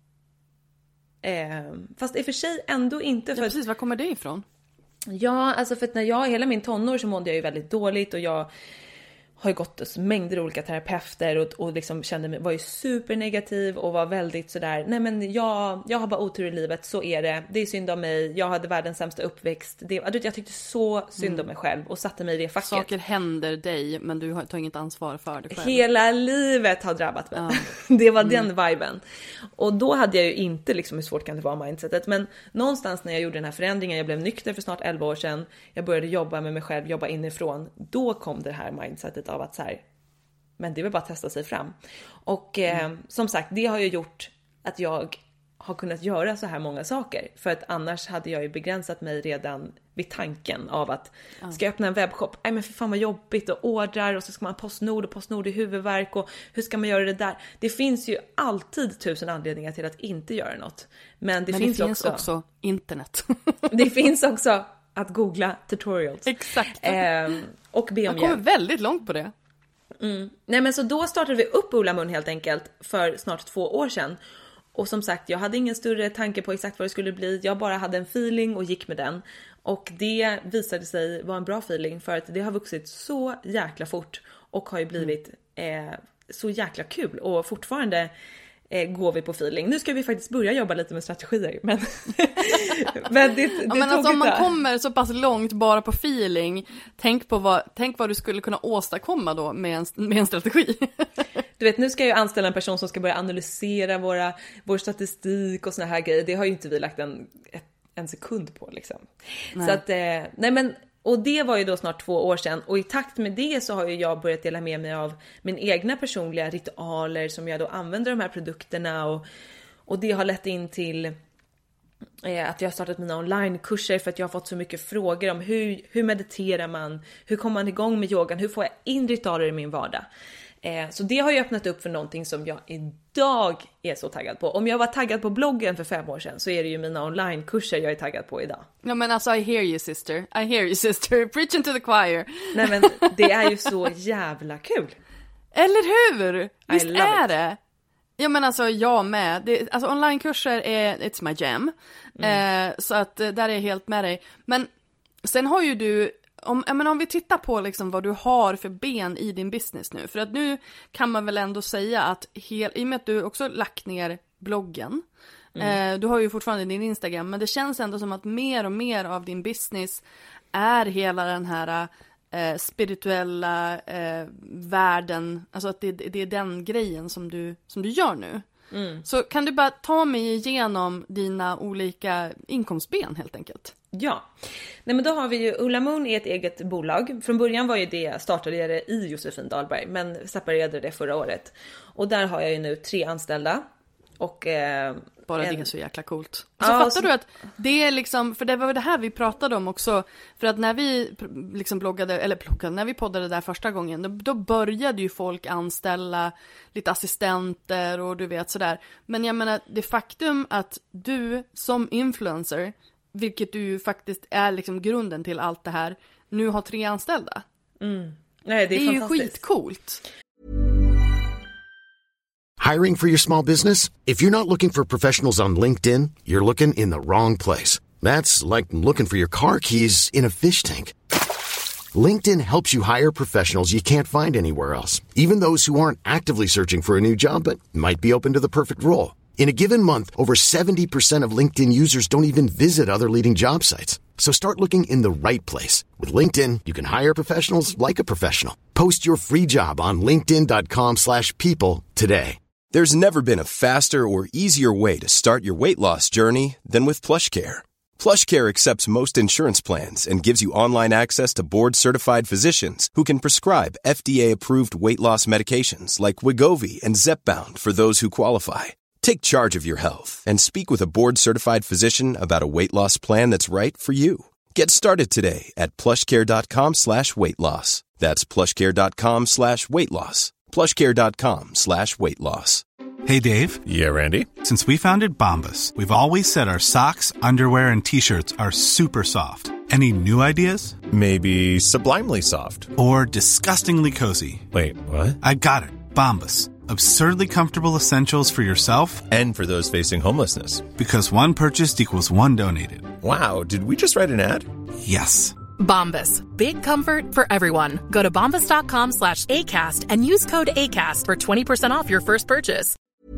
Eh, fast i och för sig ändå inte. För ja, precis, var kommer det ifrån? Ja, alltså för att när jag, hela min tonår så mådde jag ju väldigt dåligt och jag har ju gått hos mängder av olika terapeuter och, och liksom kände mig, var ju supernegativ och var väldigt sådär, nej men jag, jag har bara otur i livet, så är det, det är synd om mig, jag hade världens sämsta uppväxt, det, jag tyckte så synd om mm. mig själv och satte mig i det facket. Saker händer dig men du tar inget ansvar för det själv. Hela livet har drabbat mig. Ja. Det var mm. den viben. Och då hade jag ju inte liksom hur svårt kan det vara mindsetet, men någonstans när jag gjorde den här förändringen, jag blev nykter för snart elva år sedan, jag började jobba med mig själv, jobba inifrån, då kom det här mindsetet av att så här, men det vill bara testa sig fram. Och eh, mm. som sagt, det har ju gjort att jag har kunnat göra så här många saker. För att annars hade jag ju begränsat mig redan vid tanken av att mm. ska jag öppna en webbshop? Nej men för fan vad jobbigt och ordrar och så ska man ha Postnord och Postnord i huvudvärk och hur ska man göra det där? Det finns ju alltid tusen anledningar till att inte göra något. Men det, men finns, det finns också, också internet. Det finns också att googla tutorials. Exakt. Eh, och be om jag kommer hjälp. väldigt långt på det. Mm. Nej men så då startade vi upp Ola Mun helt enkelt för snart två år sedan. Och som sagt, jag hade ingen större tanke på exakt vad det skulle bli. Jag bara hade en feeling och gick med den. Och det visade sig vara en bra feeling för att det har vuxit så jäkla fort. Och har ju blivit eh, så jäkla kul. Och fortfarande eh, går vi på feeling. Nu ska vi faktiskt börja jobba lite med strategier. Men, men det, det ja, men alltså, om man där. kommer så pass långt bara på feeling. Tänk på vad, tänk vad du skulle kunna åstadkomma då med en, med en strategi. Du vet, nu ska jag anställa en person som ska börja analysera våra, vår statistik och såna här grejer. Det har ju inte vi lagt en, en sekund på liksom. Nej. Så att, eh, nej men, och det var ju då snart två år sedan. Och i takt med det så har ju jag börjat dela med mig av min egna personliga ritualer som jag då använder de här produkterna. Och, och det har lett in till eh, att jag har startat mina onlinekurser för att jag har fått så mycket frågor om hur, hur mediterar man? Hur kommer man igång med yogan? Hur får jag in ritualer i min vardag? Så det har ju öppnat upp för någonting som jag idag är så taggad på. Om jag var taggad på bloggen för fem år sedan så är det ju mina onlinekurser jag är taggad på idag. Ja men alltså I hear you sister, I hear you sister, preaching to the choir. Nej men det är ju så jävla kul. Eller hur? Visst är it. det? Ja men alltså jag med. Det, alltså onlinekurser är, it's my jam. Mm. Eh, så att där är jag helt med dig. Men sen har ju du... Om, men om vi tittar på liksom vad du har för ben i din business nu. För att nu kan man väl ändå säga att hel, i och med att du också lagt ner bloggen. Mm. Eh, du har ju fortfarande din Instagram. Men det känns ändå som att mer och mer av din business är hela den här eh, spirituella eh, världen. Alltså att det, det är den grejen som du, som du gör nu. Mm. Så kan du bara ta mig igenom dina olika inkomstben helt enkelt? Ja, nej men då har vi ju Ola Mun är ett eget bolag. Från början var ju det, startade jag det i Josefin Dahlberg men separerade det förra året. Och där har jag ju nu tre anställda. Och, eh, Bara en... det är så jäkla coolt. Så ja, fattar så... du att det är liksom, för det var det här vi pratade om också. För att när vi liksom bloggade, eller bloggade, när vi poddade där första gången, då, då började ju folk anställa lite assistenter och du vet sådär. Men jag menar, det faktum att du som influencer, vilket du faktiskt är liksom grunden till allt det här, nu har tre anställda. Mm. Nej, det är, det är ju fantastiskt. skitcoolt. Hiring for your small business? If you're not looking for professionals on LinkedIn, you're looking in the wrong place. That's like looking for your car keys in a fish tank. LinkedIn helps you hire professionals you can't find anywhere else, even those who aren't actively searching for a new job but might be open to the perfect role. In a given month, over seventy percent of LinkedIn users don't even visit other leading job sites. So start looking in the right place. With LinkedIn, you can hire professionals like a professional. Post your free job on linkedin dot com slash people today. There's never been a faster or easier way to start your weight loss journey than with PlushCare. PlushCare accepts most insurance plans and gives you online access to board-certified physicians who can prescribe F D A-approved weight loss medications like Wegovy and Zepbound for those who qualify. Take charge of your health and speak with a board-certified physician about a weight loss plan that's right for you. Get started today at plushcare.com slash weight loss. That's plushcare.com slash weight loss. plushcare.com slash weight loss. Hey, Dave. Yeah, Randy. Since we founded Bombas, we've always said our socks, underwear, and T-shirts are super soft. Any new ideas? Maybe sublimely soft. Or disgustingly cozy. Wait, what? I got it. Bombas. Absurdly comfortable essentials for yourself and for those facing homelessness. Because one purchased equals one donated. Wow, did we just write an ad? Yes. Bombas. Big comfort for everyone. Go to bombas.com slash ACAST and use code ACAST for twenty percent off your first purchase.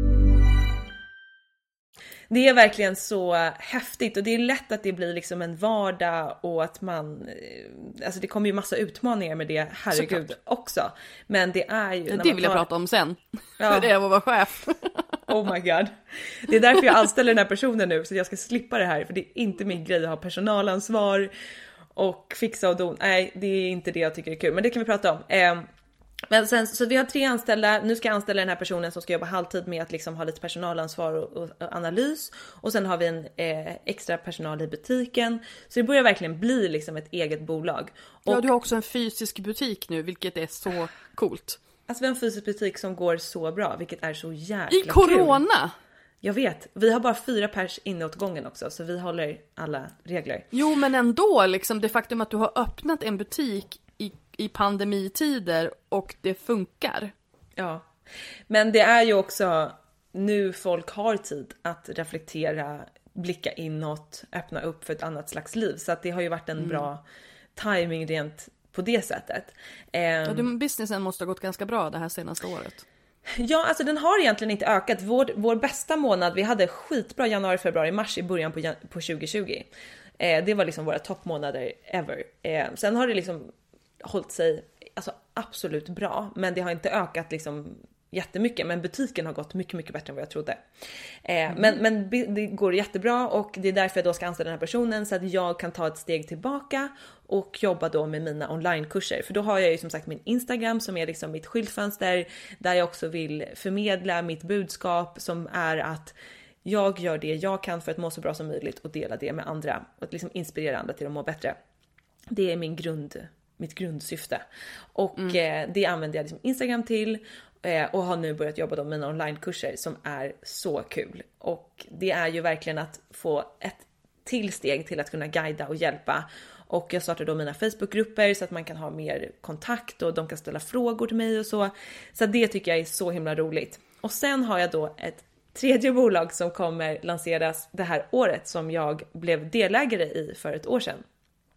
Det är verkligen så häftigt och det är lätt att det blir liksom en vardag och att man, alltså det kommer ju massa utmaningar med det, herregud, såklart. Också. Men det är ju... Det vill jag tar... prata om sen. Ja. Hur det är att vara chef. Oh my god. Det är därför jag anställer den här personen nu, så jag ska slippa det här, för det är inte min grej att ha personalansvar och fixa och don. Nej, det är inte det jag tycker är kul, men det kan vi prata om. Eh, Men sen, så vi har tre anställda, nu ska jag anställa den här personen som ska jobba halvtid med att liksom ha lite personalansvar och, och, och analys. Och sen har vi en eh, extra personal i butiken. Så det börjar verkligen bli liksom ett eget bolag. Och, ja, du har också en fysisk butik nu, vilket är så coolt. Alltså vi har en fysisk butik som går så bra, vilket är så jäkla I corona! Kul. Jag vet, vi har bara fyra pers inne åt gången också, så vi håller alla regler. Jo, men ändå, liksom det faktum att du har öppnat en butik i i pandemitider och det funkar. Ja, men det är ju också nu folk har tid att reflektera, blicka inåt, öppna upp för ett annat slags liv. Så att det har ju varit en mm. bra timing rent på det sättet. Ja, du, businessen måste ha gått ganska bra det här senaste året. Ja, alltså den har egentligen inte ökat. Vår, vår bästa månad, vi hade skitbra januari, februari, mars i början på, på tjugo tjugo. Eh, det var liksom våra toppmånader ever. Eh, sen har det liksom hållit sig alltså absolut bra, men det har inte ökat liksom jättemycket, men butiken har gått mycket mycket bättre än vad jag trodde. Eh, mm. men, men det går jättebra och det är därför jag då ska anställa den här personen så att jag kan ta ett steg tillbaka och jobba då med mina onlinekurser, för då har jag ju som sagt min Instagram som är liksom mitt skyltfönster där jag också vill förmedla mitt budskap som är att jag gör det jag kan för att må så bra som möjligt och dela det med andra och liksom inspirera andra till att må bättre. Det är min grund mitt grundsyfte. Och mm. eh, det använder jag liksom Instagram till eh, och har nu börjat jobba då med mina onlinekurser som är så kul. Och det är ju verkligen att få ett till steg till att kunna guida och hjälpa. Och jag startar då mina Facebookgrupper så att man kan ha mer kontakt och de kan ställa frågor till mig och så. Så det tycker jag är så himla roligt. Och sen har jag då ett tredje bolag som kommer lanseras det här året som jag blev delägare i för ett år sedan.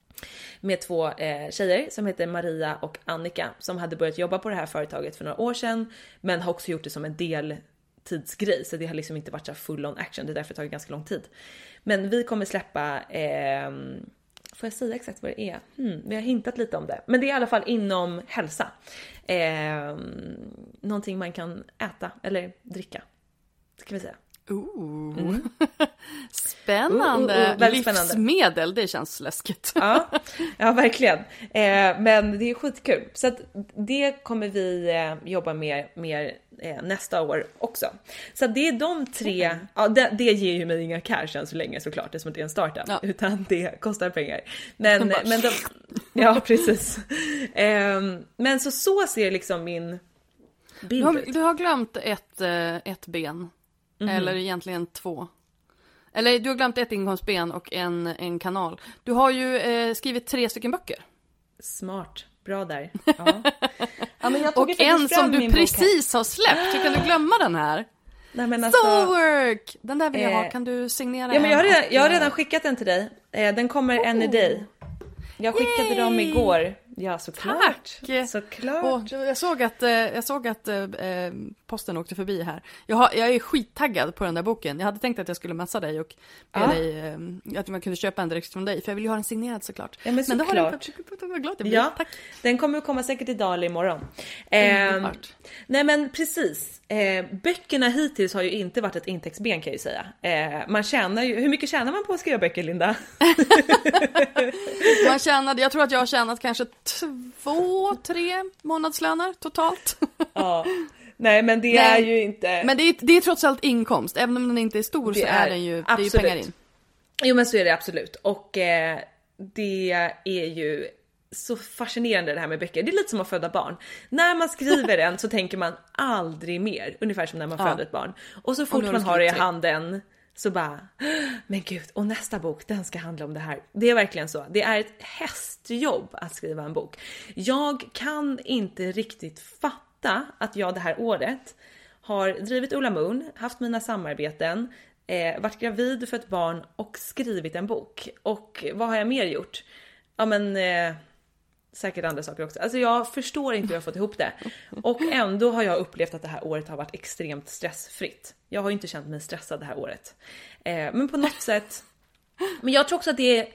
Med två eh, tjejer som heter Maria och Annika som hade börjat jobba på det här företaget för några år sedan, men har också gjort det som en deltidsgrej, så det har liksom inte varit så full on action, det är därför det tagit ganska lång tid. Men vi kommer släppa, eh, får jag säga exakt vad det är? Hmm, vi har hintat lite om det, men det är i alla fall inom hälsa. Eh, någonting man kan äta eller dricka, ska vi säga. Ooh. Mm. Spännande. Uh, uh, uh, livsmedel, spännande. Det känns läskigt. Ja, ja verkligen. Eh, men det är skitkul. Så att det kommer vi eh, jobba med mer eh, nästa år också. Så det är de tre. Mm. Ja, det, det ger ju mig inga cash än så länge såklart, det som inte är en startup, ja. Utan det kostar pengar. Men, men de, ja, precis. Eh, men så så ser liksom min bild du har, ut. Du har glömt ett, ett ben. Mm-hmm. Eller egentligen två. Eller du har glömt ett inkomstben och en, en kanal. Du har ju eh, skrivit tre stycken böcker. Smart. Bra där. Ja. Ja, men jag tog och en som du precis har släppt. Hur kan du glömma den här? Nej, men alltså, Soulwork! Den där vill jag ha. Eh, Kan du signera ja, men jag, har redan, och, jag har redan skickat den till dig. Eh, den kommer oh. en i dig. Jag skickade Yay! dem igår. Ja, såklart. Tack! Såklart. Och jag såg att, jag såg att eh, posten åkte förbi här. Jag, har, jag är skittaggad på den där boken. Jag hade tänkt att jag skulle messa dig och be ja. dig, eh, att man kunde köpa en direkt från dig. För jag vill ju ha den signerad såklart. Ja, men men då har jag jag glad jag blir. Ja, tack. Den kommer komma säkert idag imorgon. Eh, nej men precis. Eh, böckerna hittills har ju inte varit ett intäktsben kan jag ju säga. Eh, man tjänar ju, hur mycket tjänar man på att skriva böcker, Linda? man tjänade, jag tror att jag har tjänat kanske två, tre månadslöner totalt. Ja. Nej men det Nej, är ju inte... Men det är, det är trots allt inkomst. Även om den inte är stor det så är, är den ju, det är ju pengar in. Jo men så är det absolut. Och eh, det är ju så fascinerande det här med böcker. Det är lite som att föda barn. När man skriver en så tänker man aldrig mer. Ungefär som när man ja. föder ett barn. Och så fort man har det i handen så bara, men gud, och nästa bok, den ska handla om det här. Det är verkligen så. Det är ett hästjobb att skriva en bok. Jag kan inte riktigt fatta att jag det här året har drivit Ola Moon, haft mina samarbeten, eh, varit gravid för ett barn och skrivit en bok. Och vad har jag mer gjort? Ja men... Eh, säkert andra saker också. Alltså jag förstår inte hur jag har fått ihop det. Och ändå har jag upplevt att det här året har varit extremt stressfritt. Jag har ju inte känt mig stressad det här året. Eh, men på något sätt... Men jag tror också att det är...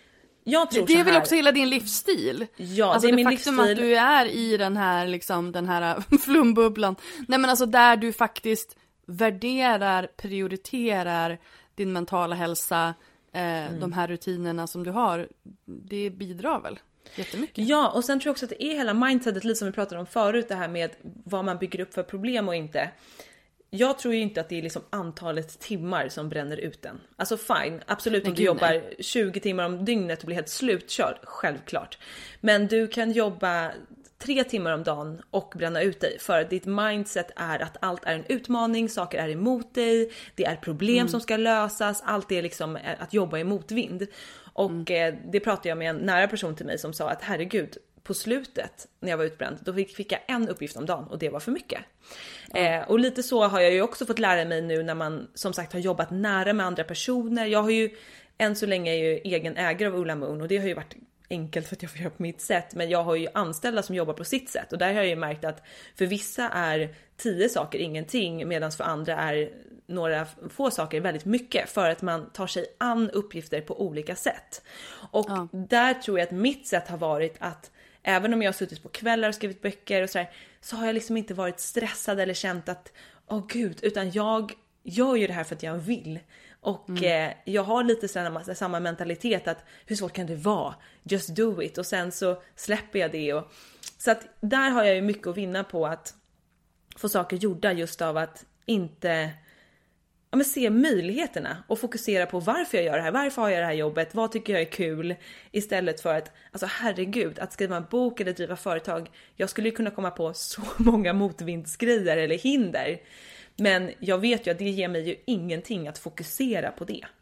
Jag tror det är så väl här... också hela din livsstil. Ja, alltså det är det min faktum livsstil. Att du är i den här, liksom, den här flumbubblan. Nej men alltså där du faktiskt värderar, prioriterar din mentala hälsa. Eh, mm. De här rutinerna som du har. Det bidrar väl? Jättemycket. Ja, och sen tror jag också att det är hela mindsetet lite som vi pratade om förut, det här med vad man bygger upp för problem och inte. Jag tror ju inte att det är liksom antalet timmar som bränner ut den. Alltså fine, absolut om du jobbar tjugo timmar om dygnet och blir helt slutkörd, självklart. Men du kan jobba tre timmar om dagen och bränna ut dig för att ditt mindset är att allt är en utmaning, saker är emot dig, det är problem mm. som ska lösas, allt är liksom att jobba i motvind. Och mm. eh, det pratade jag med en nära person till mig som sa att herregud, på slutet när jag var utbränd, då fick, fick jag en uppgift om dagen och det var för mycket. Mm. Eh, och lite så har jag ju också fått lära mig nu när man som sagt har jobbat nära med andra personer. Jag har ju än så länge är ju egen ägare av Ola Moon och det har ju varit enkelt för att jag får göra på mitt sätt, men jag har ju anställda som jobbar på sitt sätt och där har jag ju märkt att för vissa är tio saker ingenting medan för andra är några få saker väldigt mycket för att man tar sig an uppgifter på olika sätt. Och ja. där tror jag att mitt sätt har varit att även om jag har suttit på kvällar och skrivit böcker och sådär, så har jag liksom inte varit stressad eller känt att åh gud, utan jag gör ju det här för att jag vill. Och mm. eh, jag har lite samma, samma mentalitet att hur svårt kan det vara? Just do it. Och sen så släpper jag det. Och, så att där har jag ju mycket att vinna på att få saker gjorda just av att inte ja, men se möjligheterna och fokusera på varför jag gör det här. Varför har jag det här jobbet? Vad tycker jag är kul? Istället för att, alltså herregud, att skriva en bok eller driva företag. Jag skulle ju kunna komma på så många motvindsgrejer eller hinder. Men jag vet ju att det ger mig ju ingenting att fokusera på det.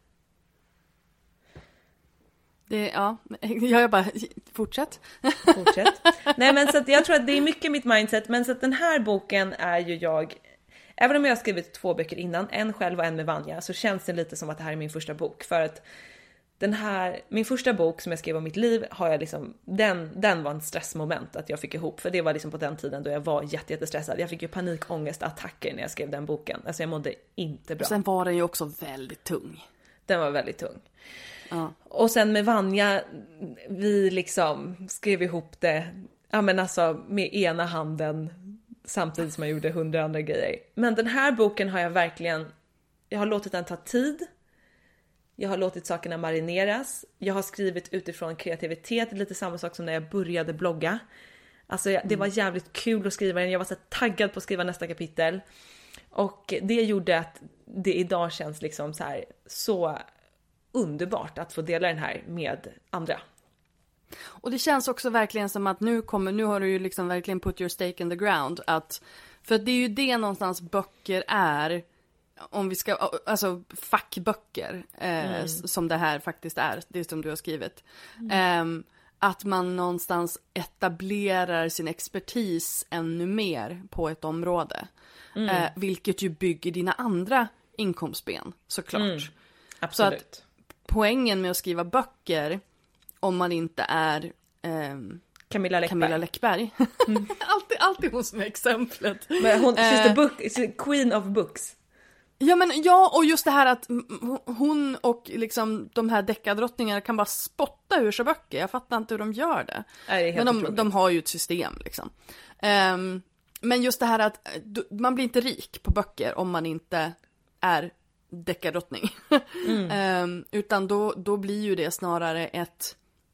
Det, ja, jag bara, fortsätt. Fortsätt. Nej men så att jag tror att det är mycket mitt mindset. Men så att den här boken är ju jag, även om jag har skrivit två böcker innan, en själv och en med Vanja, så känns det lite som att det här är min första bok. För att den här, min första bok som jag skrev om mitt liv, har jag liksom, den, den var en stressmoment att jag fick ihop. För det var liksom på den tiden då jag var jätte, jättestressad. Jag fick ju panikångestattacker när jag skrev den boken. Alltså jag mådde inte bra. Och sen var den ju också väldigt tung. Den var väldigt tung. Ja. Och sen med Vanja, vi liksom skrev ihop det, ja men alltså med ena handen samtidigt som jag gjorde hundra andra grejer. Men den här boken har jag verkligen, jag har låtit den ta tid. Jag har låtit sakerna marineras. Jag har skrivit utifrån kreativitet. Lite samma sak som när jag började blogga. Alltså jag, det var jävligt kul att skriva den. Jag var så taggad på att skriva nästa kapitel. Och det gjorde att det idag känns liksom så här så underbart att få dela den här med andra. Och det känns också verkligen som att nu kommer, nu har du ju liksom verkligen put your stake in the ground. Att, för det är ju det någonstans böcker är. Om vi ska, alltså fackböcker eh, mm. som det här faktiskt är, det som du har skrivit. Mm. Um, att man någonstans etablerar sin expertis ännu mer på ett område. Mm. Eh, vilket ju bygger dina andra inkomstben, såklart. Mm. Absolut. Så att poängen med att skriva böcker, om man inte är ehm, Camilla Läckberg. Camilla Läckberg. Mm. alltid, alltid hon som är exemplet. Men hon, she's the book, she's the queen of books. Ja, men ja, och just det här att hon och liksom de här deckardrottningarna kan bara spotta ur sig böcker. Jag fattar inte hur de gör det. Nej, det är helt men de, de har ju ett system liksom. Um, men just det här att man blir inte rik på böcker om man inte är deckardrottning. Mm. um, utan då, då blir ju det snarare ett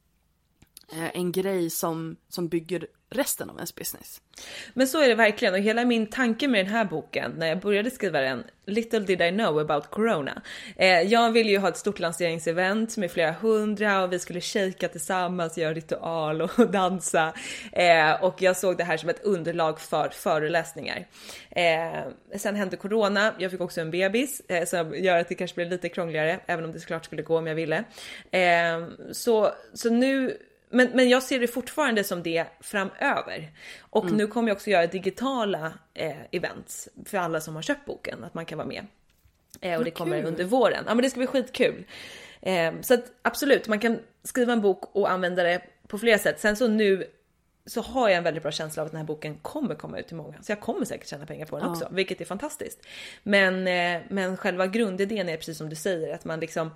en grej som, som bygger resten av ens business. Men så är det verkligen, och hela min tanke med den här boken när jag började skriva den, Little did I know about corona. Eh, jag ville ju ha ett stort lanseringsevent med flera hundra och vi skulle shaka tillsammans, göra ritual och dansa. Eh, och jag såg det här som ett underlag för föreläsningar. Eh, sen hände corona, jag fick också en bebis eh, som gör att det kanske blev lite krångligare, även om det såklart skulle gå om jag ville. Eh, så, så nu Men, men jag ser det fortfarande som det framöver. Och mm. nu kommer jag också göra digitala eh, events för alla som har köpt boken. Att man kan vara med. Eh, och det kommer kul. Under våren. Ja, men det ska bli skitkul. Eh, så att, absolut, man kan skriva en bok och använda det på flera sätt. Sen så nu så har jag en väldigt bra känsla av att den här boken kommer komma ut till många. Så jag kommer säkert tjäna pengar på den ja. också. Vilket är fantastiskt. Men, eh, men själva grundidén är precis som du säger. Att man liksom...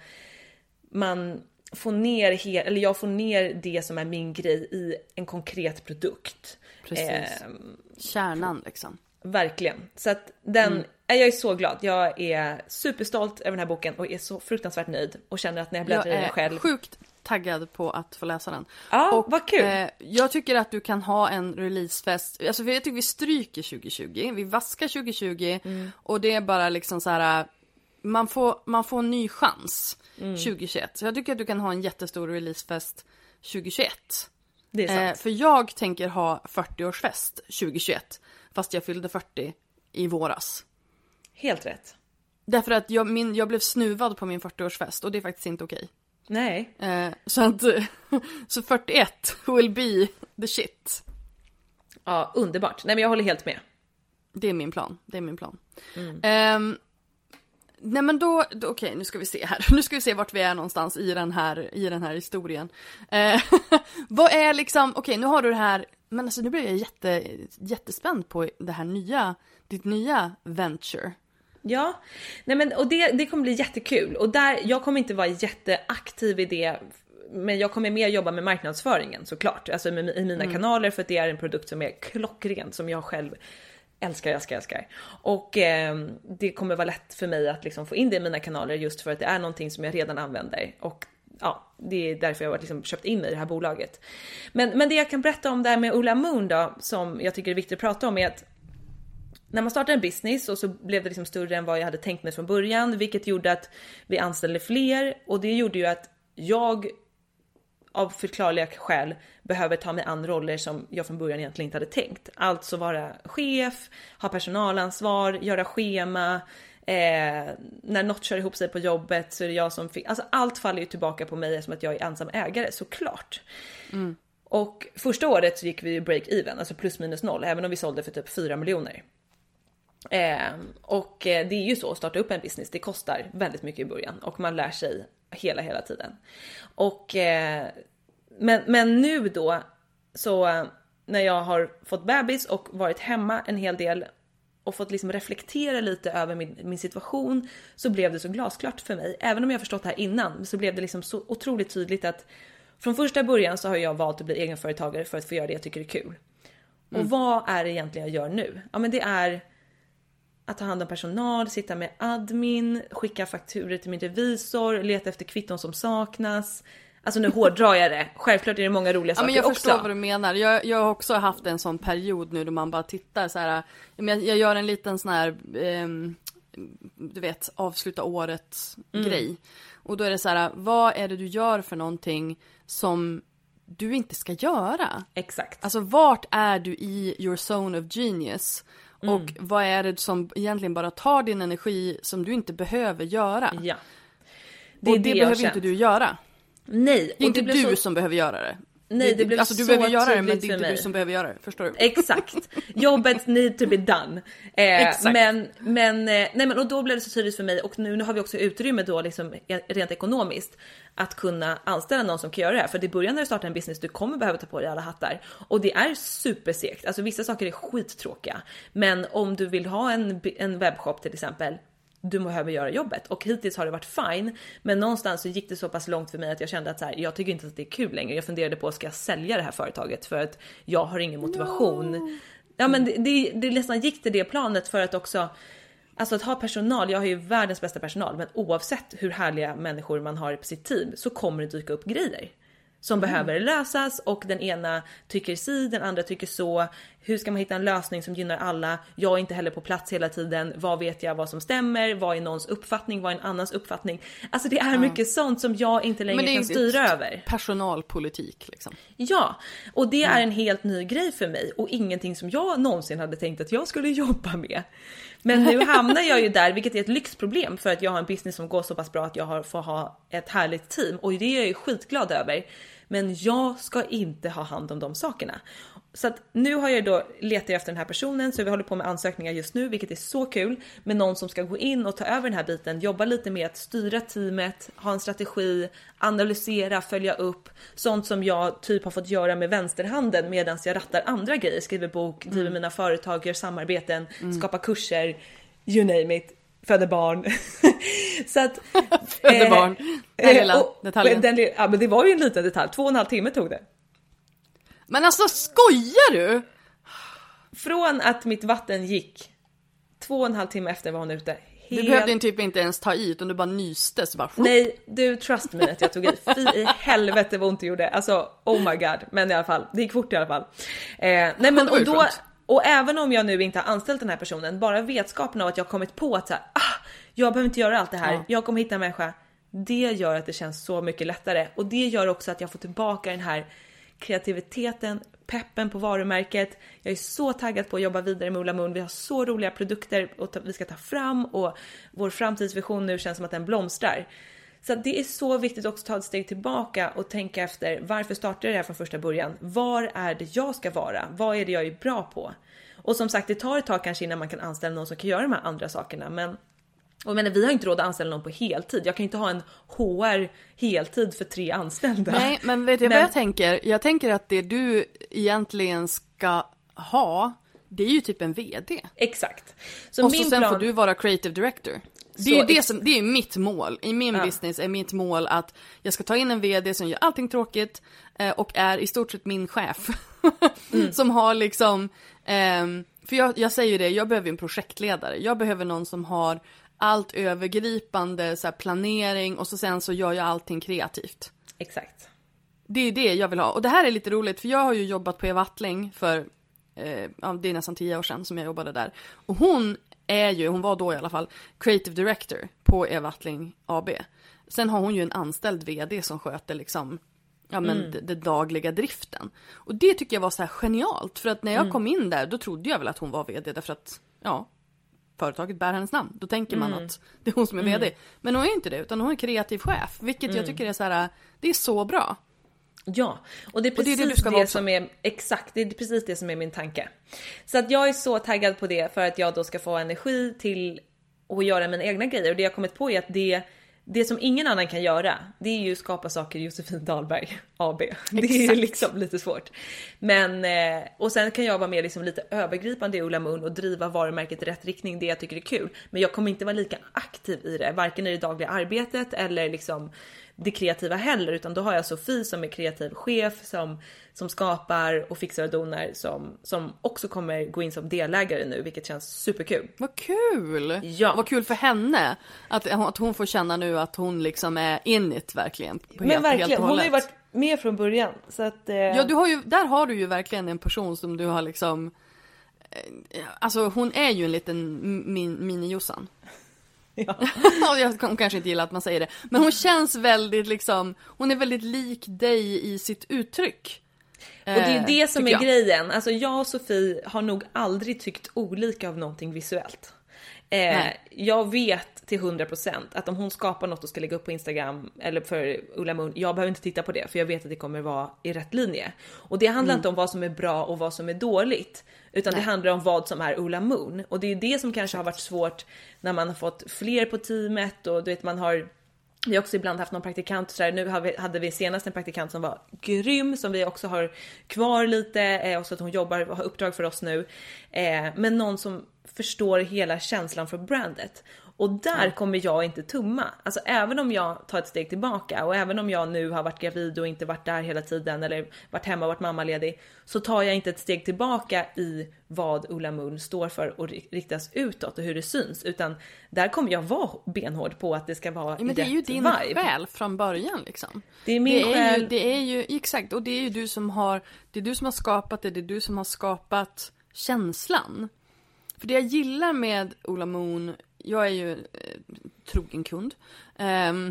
Man... få ner he- eller jag får ner det som är min grej i en konkret produkt. Precis. Eh, Kärnan liksom. Verkligen. Så att den mm. jag är så glad. Jag är superstolt över den här boken och är så fruktansvärt nöjd och känner att när jag bläddrar i den själv. Jag är sjukt taggad på att få läsa den. Ja, och, vad kul. Eh, jag tycker att du kan ha en releasefest. Alltså för jag tycker vi stryker tjugo tjugo. Vi vaskar tjugo tjugo mm. och det är bara liksom så här. Man får, man får en ny chans mm. tjugo tjugoett. Så jag tycker att du kan ha en jättestor releasefest tjugo tjugoett. Det är sant. Eh, för jag tänker ha fyrtioårsfest tjugo tjugoett. Fast jag fyllde fyrtio i våras. Helt rätt. Därför att jag, min, jag blev snuvad på min fyrtioårsfest. Och det är faktiskt inte okej. Nej. Eh, så att så fyrtioett will be the shit. Ja, underbart. Nej, men jag håller helt med. Det är min plan. Det är min plan. Mm. Eh, Nej men då, då okej, nu ska vi se här. Nu ska vi se vart vi är någonstans i den här, i den här historien. Eh, vad är liksom, okej nu har du det här, men alltså nu blir jag jätte, jättespänd på det här nya, ditt nya venture. Ja, nej men och det, det kommer bli jättekul. Och där, jag kommer inte vara jätteaktiv i det, men jag kommer mer jobba med marknadsföringen såklart. Alltså med, i mina mm. kanaler, för att det är en produkt som är klockren, som jag själv älskar, älskar, älskar. Och eh, det kommer vara lätt för mig att liksom få in det i mina kanaler, just för att det är någonting som jag redan använder. Och ja, det är därför jag har liksom köpt in mig i det här bolaget. Men, men det jag kan berätta om det här med Ola Moon då, som jag tycker är viktigt att prata om, är att när man startar en business och så blev det liksom större än vad jag hade tänkt mig från början, vilket gjorde att vi anställde fler. Och det gjorde ju att jag av förklarliga skäl behöver ta mig an roller som jag från början egentligen inte hade tänkt. Alltså vara chef, ha personalansvar, göra schema. Eh, när något kör ihop sig på jobbet så är det jag som fick... Alltså allt faller ju tillbaka på mig som att jag är ensam ägare, såklart. Mm. Och första året så gick vi break even, alltså plus minus noll, även om vi sålde för typ fyra miljoner. Eh, och det är ju så, att starta upp en business, det kostar väldigt mycket i början. Och man lär sig hela, hela tiden. Och, eh, men, men nu då, så när jag har fått bebis och varit hemma en hel del och fått liksom reflektera lite över min, min situation, så blev det så glasklart för mig. Även om jag förstått det här innan, så blev det liksom så otroligt tydligt att från första början så har jag valt att bli egenföretagare för att få göra det jag tycker är kul. Mm. Och vad är det egentligen jag gör nu? Ja, men det är att ta hand om personal, sitta med admin, skicka fakturer till min revisor, leta efter kvitton som saknas. Alltså nu hårdrar jag det. Självklart är det många roliga ja, saker men jag också. Jag förstår vad du menar. Jag, jag har också haft en sån period nu då man bara tittar så här. Jag, jag gör en liten sån här, eh, du vet, avsluta året mm. grej. Och då är det så här, vad är det du gör för någonting som du inte ska göra? Exakt. Alltså vart är du i your zone of genius? Mm. Och vad är det som egentligen bara tar din energi som du inte behöver göra? Ja. Det, och är det, det behöver inte inte du göra. Nej. Det är inte det du så... som behöver göra det. Nej, det blev alltså, så du behöver göra det, men tydligt det är för inte mig. du som behöver göra det, förstår du? Exakt. Jobbet need to be done. Eh, Exakt. Men, men, eh, nej men och då blev det så tydligt för mig, och nu, nu har vi också utrymme då liksom rent ekonomiskt att kunna anställa någon som kan göra det här. För i början när du startar en business, du kommer behöva ta på dig alla hattar. Och det är supersegt. Alltså vissa saker är skittråkiga. Men om du vill ha en, en webbshop till exempel, du behöver göra jobbet. Och hittills har det varit fine. Men någonstans så gick det så pass långt för mig att jag kände att så här, jag tycker inte att det är kul längre. Jag funderade på, ska jag sälja det här företaget? För att jag har ingen motivation. No. Ja men det, det, det nästan gick till det planet för att också, alltså att ha personal, jag har ju världens bästa personal. Men oavsett hur härliga människor man har på sitt team så kommer det dyka upp grejer som mm. behöver lösas, och den ena tycker si, den andra tycker så. Hur ska man hitta en lösning som gynnar alla? Jag är inte heller på plats hela tiden. Vad vet jag vad som stämmer? Vad är någons uppfattning? Vad är en annans uppfattning? Alltså det är ja. mycket sånt som jag inte längre kan styra över. Personalpolitik liksom. Ja, och det är en helt ny grej för mig och ingenting som jag någonsin hade tänkt att jag skulle jobba med. Men nu hamnar jag ju där, vilket är ett lyxproblem för att jag har en business som går så pass bra att jag har, får ha ett härligt team, och det är jag ju skitglad över. Men jag ska inte ha hand om de sakerna. Så att nu har jag då letat efter den här personen, så vi håller på med ansökningar just nu, vilket är så kul. Med någon som ska gå in och ta över den här biten, jobba lite med att styra teamet, ha en strategi, analysera, följa upp. Sånt som jag typ har fått göra med vänsterhanden medan jag rattar andra grejer. Skriver bok, driver mm. mina företag, gör samarbeten, mm. skapar kurser, you name it. Föder barn. Så att föder eh, barn. Den lilla och, detaljen. Den, ja, men det var ju en liten detalj. Två och en halv timme tog det. Men alltså, skojar du? Från att mitt vatten gick två och en halv timme efter var hon ute. Helt... Du behövde typ inte ens ta i, utan du bara nyste så bara... Nej, du trust me att jag tog i. Fy i helvete vad ont det gjorde. Alltså, oh my god. Men i alla fall, det gick fort i alla fall. Eh, nej men och då... Och även om jag nu inte har anställt den här personen, bara vetskapen av att jag har kommit på att så här, ah, jag behöver inte göra allt det här. Ja. Jag kommer hitta en människa. Det gör att det känns så mycket lättare. Och det gör också att jag får tillbaka den här kreativiteten, peppen på varumärket. Jag är så taggad på att jobba vidare med Ola Moon. Vi har så roliga produkter och vi ska ta fram, och vår framtidsvision nu känns som att den blomstrar. Så det är så viktigt också att ta ett steg tillbaka och tänka efter, varför startade jag det här från första början? Var är det jag ska vara? Vad är det jag är bra på? Och som sagt, det tar ett tag kanske innan man kan anställa någon som kan göra de här andra sakerna. Men, och men vi har inte råd att anställa någon på heltid. Jag kan inte ha en H R heltid för tre anställda. Nej, men vet du men... vad jag tänker? Jag tänker att det du egentligen ska ha, det är ju typ en vd. Exakt. Så och min så sen plan... får du vara creative director. Det är ju det som, det är mitt mål. I min ja. business är mitt mål att jag ska ta in en vd som gör allting tråkigt eh, och är i stort sett min chef. mm. Som har liksom, eh, för jag, jag säger ju det, jag behöver en projektledare. Jag behöver någon som har allt övergripande så här, planering, och så sen så gör jag allting kreativt. Exakt. Det är det jag vill ha. Och det här är lite roligt, för jag har ju jobbat på Eva Attling för, eh, ja, det är nästan tio år sedan som jag jobbade där. Och hon är ju, hon var då i alla fall creative director på Eva Attling A B. Sen har hon ju en anställd vd som sköter liksom, ja men mm. det, det dagliga driften. Och det tycker jag var så här genialt, för att när jag mm. kom in där, då trodde jag väl att hon var vd, därför att ja, företaget bär hennes namn. Då tänker man mm. att det är hon som är vd. Mm. Men hon är inte det, utan hon är kreativ chef, vilket mm. jag tycker är så här, det är så bra. Ja, och det är precis och det, är det, det som är exakt, det är precis det som är min tanke. Så att jag är så taggad på det, för att jag då ska få energi till att göra mina egna grejer. Och det jag kommit på är att det, det som ingen annan kan göra, det är ju skapa saker i Josefin Dahlberg A B. Det är ju liksom lite svårt. Men, och sen kan jag vara med liksom lite övergripande i Ola Moon och driva varumärket i rätt riktning, det jag tycker är kul. Men jag kommer inte vara lika aktiv i det, varken i det dagliga arbetet eller liksom det kreativa heller, utan då har jag Sofie som är kreativ chef som, som skapar och fixar och donar, som, som också kommer gå in som delägare nu, vilket känns superkul. Vad kul! Ja. Vad kul för henne att, att hon får känna nu att hon liksom är in it verkligen. På Men helt, verkligen, helt hon har ju varit med från början. Så att, eh... Ja, du har ju, där har du ju verkligen en person som du har liksom, eh, alltså hon är ju en liten min, mini-Jossan. Ja. Jag kanske inte gillar att man säger det, men hon känns väldigt liksom, hon är väldigt lik dig i sitt uttryck. Och det är det som är jag. grejen. Alltså jag och Sofie har nog aldrig tyckt olika av någonting visuellt. Eh, jag vet till hundra procent att om hon skapar något och ska lägga upp på Instagram eller för Ola Moon, jag behöver inte titta på det för jag vet att det kommer vara i rätt linje. Och det handlar mm. inte om vad som är bra och vad som är dåligt, utan Nej. det handlar om vad som är Ola Moon. Och det är det som kanske har varit svårt när man har fått fler på teamet och du vet, man har vi har också ibland haft någon praktikant så där. Nu hade vi senast en praktikant som var grym, som vi också har kvar lite, eh, och så att hon jobbar och har uppdrag för oss nu. Eh, men någon som förstår hela känslan för brandet. Och där mm. kommer jag inte tumma. Alltså även om jag tar ett steg tillbaka och även om jag nu har varit gravid och inte varit där hela tiden eller varit hemma och varit mammaledig, så tar jag inte ett steg tillbaka i vad Ola Moon står för och riktas utåt och hur det syns, utan där kommer jag vara benhård på att det ska vara ja, men det är ju din vibe. Själ från början liksom. Det är min det är själ. Ju, det är ju exakt, och det är ju du som har det är du som har skapat det, det är du som har skapat känslan. För det jag gillar med Ola Moon, jag är ju eh, trogen kund. Um,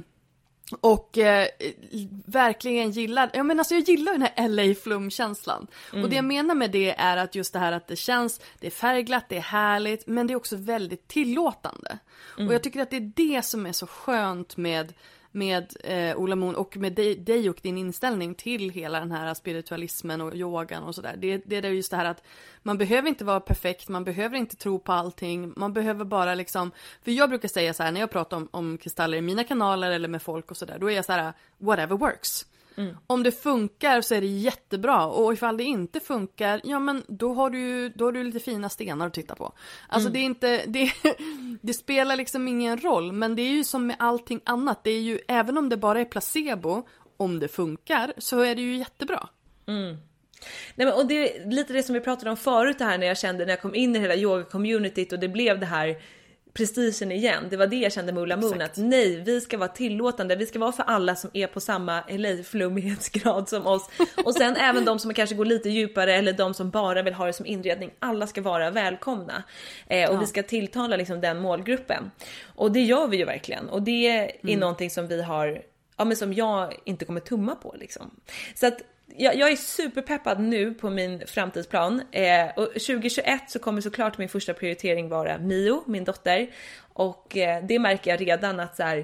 och eh, verkligen gillar, jag menar alltså jag gillar den här L A-flumkänslan. Mm. Och det jag menar med det är att just det här att det känns, det är färgglatt, det är härligt, men det är också väldigt tillåtande. Mm. Och jag tycker att det är det som är så skönt med med eh, Ola Moon och med dig, dig och din inställning till hela den här spiritualismen och yogan och sådär. Det, det är just det här att man behöver inte vara perfekt, man behöver inte tro på allting, man behöver bara liksom, för jag brukar säga så här när jag pratar om, om kristaller i mina kanaler eller med folk och sådär, då är jag så här: whatever works. Mm. Om det funkar så är det jättebra, och ifall det inte funkar, ja men då har du då har du lite fina stenar att titta på. Alltså mm. det är inte det, det spelar liksom ingen roll, men det är ju som med allting annat, det är ju, även om det bara är placebo, om det funkar så är det ju jättebra. Mm. Nej, men, och det är lite det som vi pratade om förut, det här när jag kände när jag kom in i hela yoga-communityt och det blev det här prestigen igen. Det var det jag kände med Ola Moon, att nej, vi ska vara tillåtande, vi ska vara för alla som är på samma L A-flummighetsgrad som oss, och sen även de som kanske går lite djupare eller de som bara vill ha det som inredning, alla ska vara välkomna, eh, och ja. vi ska tilltala liksom den målgruppen, och det gör vi ju verkligen, och det är mm. någonting som vi har, ja men som jag inte kommer tumma på liksom. Så att Jag, jag är superpeppad nu på min framtidsplan, eh, och tjugohundratjugoett så kommer såklart min första prioritering vara Mio, min dotter, och eh, det märker jag redan att så här,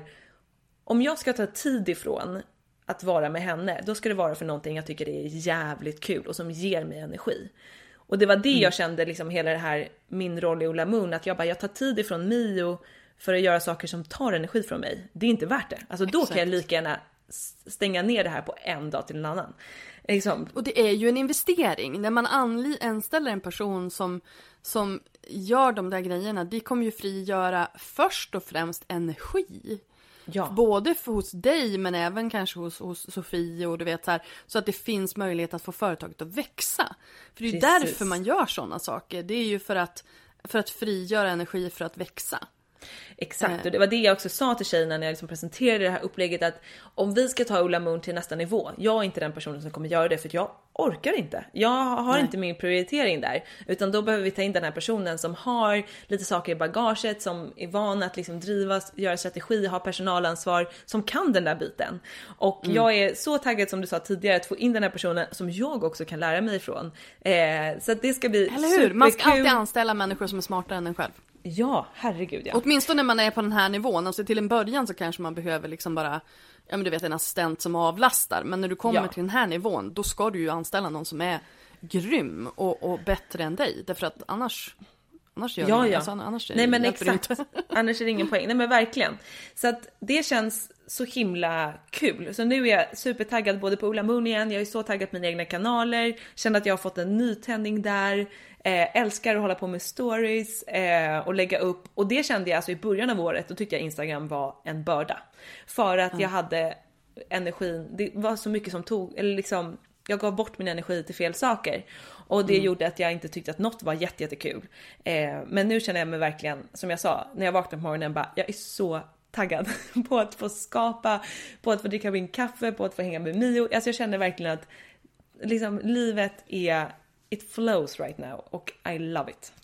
om jag ska ta tid ifrån att vara med henne, då ska det vara för någonting jag tycker är jävligt kul och som ger mig energi. Och det var det mm. jag kände liksom hela det här, min roll i Ola Moon, att jag bara, jag tar tid ifrån Mio för att göra saker som tar energi från mig. Det är inte värt det. Alltså då Exakt. kan jag lika gärna stänga ner det här på en dag till en annan. Liksom. Och det är ju en investering. När man anställer en person som, som gör de där grejerna, det kommer ju frigöra först och främst energi. Ja. Både för, hos dig, men även kanske hos, hos Sofie och du vet så här, så att det finns möjlighet att få företaget att växa. För det är ju därför man gör sådana saker. Det är ju för att, för att frigöra energi för att växa. Exakt, och det var det jag också sa till tjejerna när jag liksom presenterade det här upplägget, att om vi ska ta Ola Moon till nästa nivå, jag är inte den personen som kommer göra det, för jag orkar inte. Jag har Nej. inte min prioritering där, utan då behöver vi ta in den här personen som har lite saker i bagaget, som är van att liksom drivas, göra strategi, ha personalansvar, som kan den där biten. Och mm. jag är så taggad, som du sa tidigare, att få in den här personen som jag också kan lära mig ifrån. Eh, så att det ska bli Eller hur? Superkul. Man ska alltid anställa människor som är smartare än en själv. Ja, herregud ja. Åtminstone när man är på den här nivån. Alltså till en början så kanske man behöver liksom bara, ja men du vet, en assistent som avlastar. Men när du kommer ja. till den här nivån, då ska du ju anställa någon som är grym och, och bättre än dig. Därför att annars, annars gör ja, det ja. Alltså, annars Nej men exakt, inte. Annars är det ingen poäng. Nej men verkligen. Så att det känns så himla kul. Så nu är jag supertaggad både på Ola Moon igen. Jag är så taggad på mina egna kanaler. Känner att jag har fått en nytändning där. Eh, älskar att hålla på med stories eh, och lägga upp, och det kände jag alltså i början av året, då tyckte jag Instagram var en börda, för att mm. jag hade energin, det var så mycket som tog, eller liksom jag gav bort min energi till fel saker, och det mm. gjorde att jag inte tyckte att något var jätte, jättekul. eh, men nu känner jag mig verkligen, som jag sa när jag vaknade på morgonen, bara, jag är så taggad på att få skapa, på att få dricka min kaffe, på att få hänga med Mio. Alltså jag känner verkligen att liksom livet är, it flows right now, och I love it.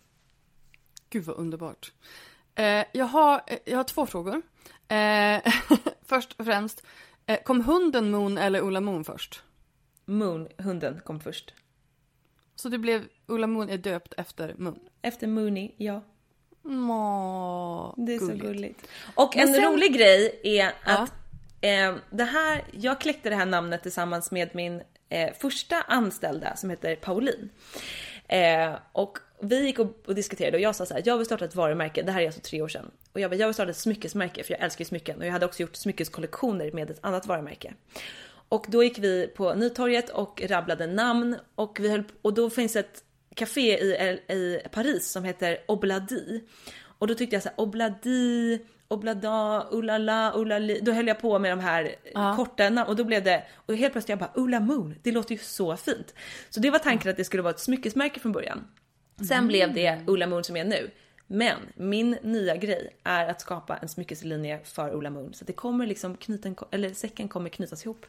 Gud vad underbart. Eh, jag, har, jag har två frågor. Eh, först och främst, eh, kom hunden Moon eller Ola Moon först? Moon, hunden kom först. Så det blev, Ola Moon är döpt efter Moon? Efter Mooney, ja. Må, det är gulligt. så gulligt. Och Men en sen... rolig grej är att ja. eh, det här, jag kläckte det här namnet tillsammans med min eh, första anställda som heter Pauline. Eh, och vi gick och, och diskuterade och jag sa så här: jag vill starta ett varumärke, det här är alltså tre år sedan. Och jag bara, jag vill starta ett smyckesmärke för jag älskar smycken. Och jag hade också gjort smyckeskollektioner med ett annat varumärke. Och då gick vi på Nytorget och rabblade namn. Och, vi höll, och då finns ett café i, i Paris som heter Obladi. Och då tyckte jag så här, Obladi, Oblada, Ulala, Ulali. Då höll jag på med de här ja. korta namn. Och då blev det, och helt plötsligt jag bara, Ulla Moon, det låter ju så fint. Så det var tanken att det skulle vara ett smyckesmärke från början. Sen mm. blev det Ulla Moon som är nu. Men min nya grej är att skapa en smyckeslinje för Ulla Moon. Så det kommer liksom knuten, eller säcken kommer knytas ihop.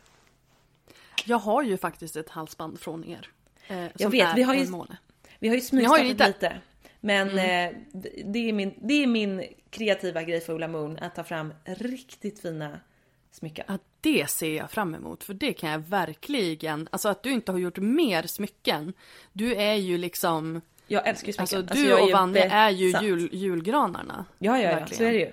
Jag har ju faktiskt ett halsband från er. Eh, jag vet, vi har ju, vi har ju smygstartat lite. lite. Men mm. eh, det, är min, det är min kreativa grej för Ulla Moon. Att ta fram riktigt fina smycken. Ja, det ser jag fram emot. För det kan jag verkligen. Alltså att du inte har gjort mer smycken. Du är ju liksom... Jag älskar ju smycken. Alltså, alltså, du jag och Vanja är ju jul, julgranarna. Ja, ja, ja, så är det ju.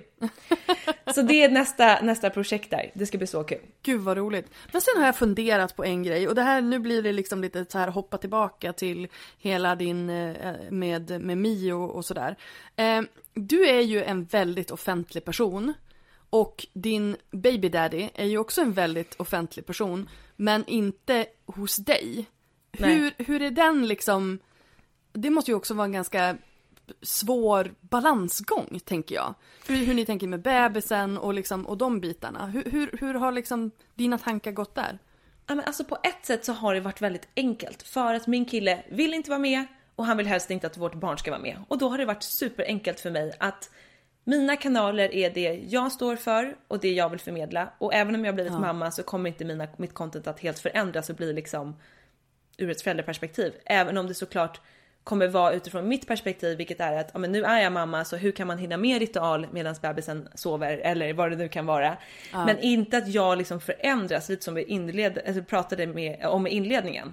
Så det är nästa, nästa projekt där. Det ska bli så kul. Gud vad roligt. Men sen har jag funderat på en grej. Och det här, nu blir det liksom lite så här hoppa tillbaka till hela din med, med Mio och sådär. Eh, du är ju en väldigt offentlig person. Och din baby daddy är ju också en väldigt offentlig person. Men inte hos dig. Hur, hur är den liksom... Det måste ju också vara en ganska svår balansgång, tänker jag. Hur, hur ni tänker med bebisen och, liksom, och de bitarna. Hur, hur, hur har liksom dina tankar gått där? Ja, men alltså på ett sätt så har det varit väldigt enkelt. För att min kille vill inte vara med och han vill helst inte att vårt barn ska vara med. Och då har det varit superenkelt för mig att mina kanaler är det jag står för och det jag vill förmedla. Och även om jag blivit ja. mamma så kommer inte mina, mitt content att helt förändras och bli liksom ur ett föräldraperspektiv. Även om det såklart kommer vara utifrån mitt perspektiv, vilket är att ja, men nu är jag mamma, så hur kan man hinna med ritual medan bebisen sover eller vad det nu kan vara. Ja. Men inte att jag liksom förändras, lite som vi inled, alltså pratade med, om i inledningen.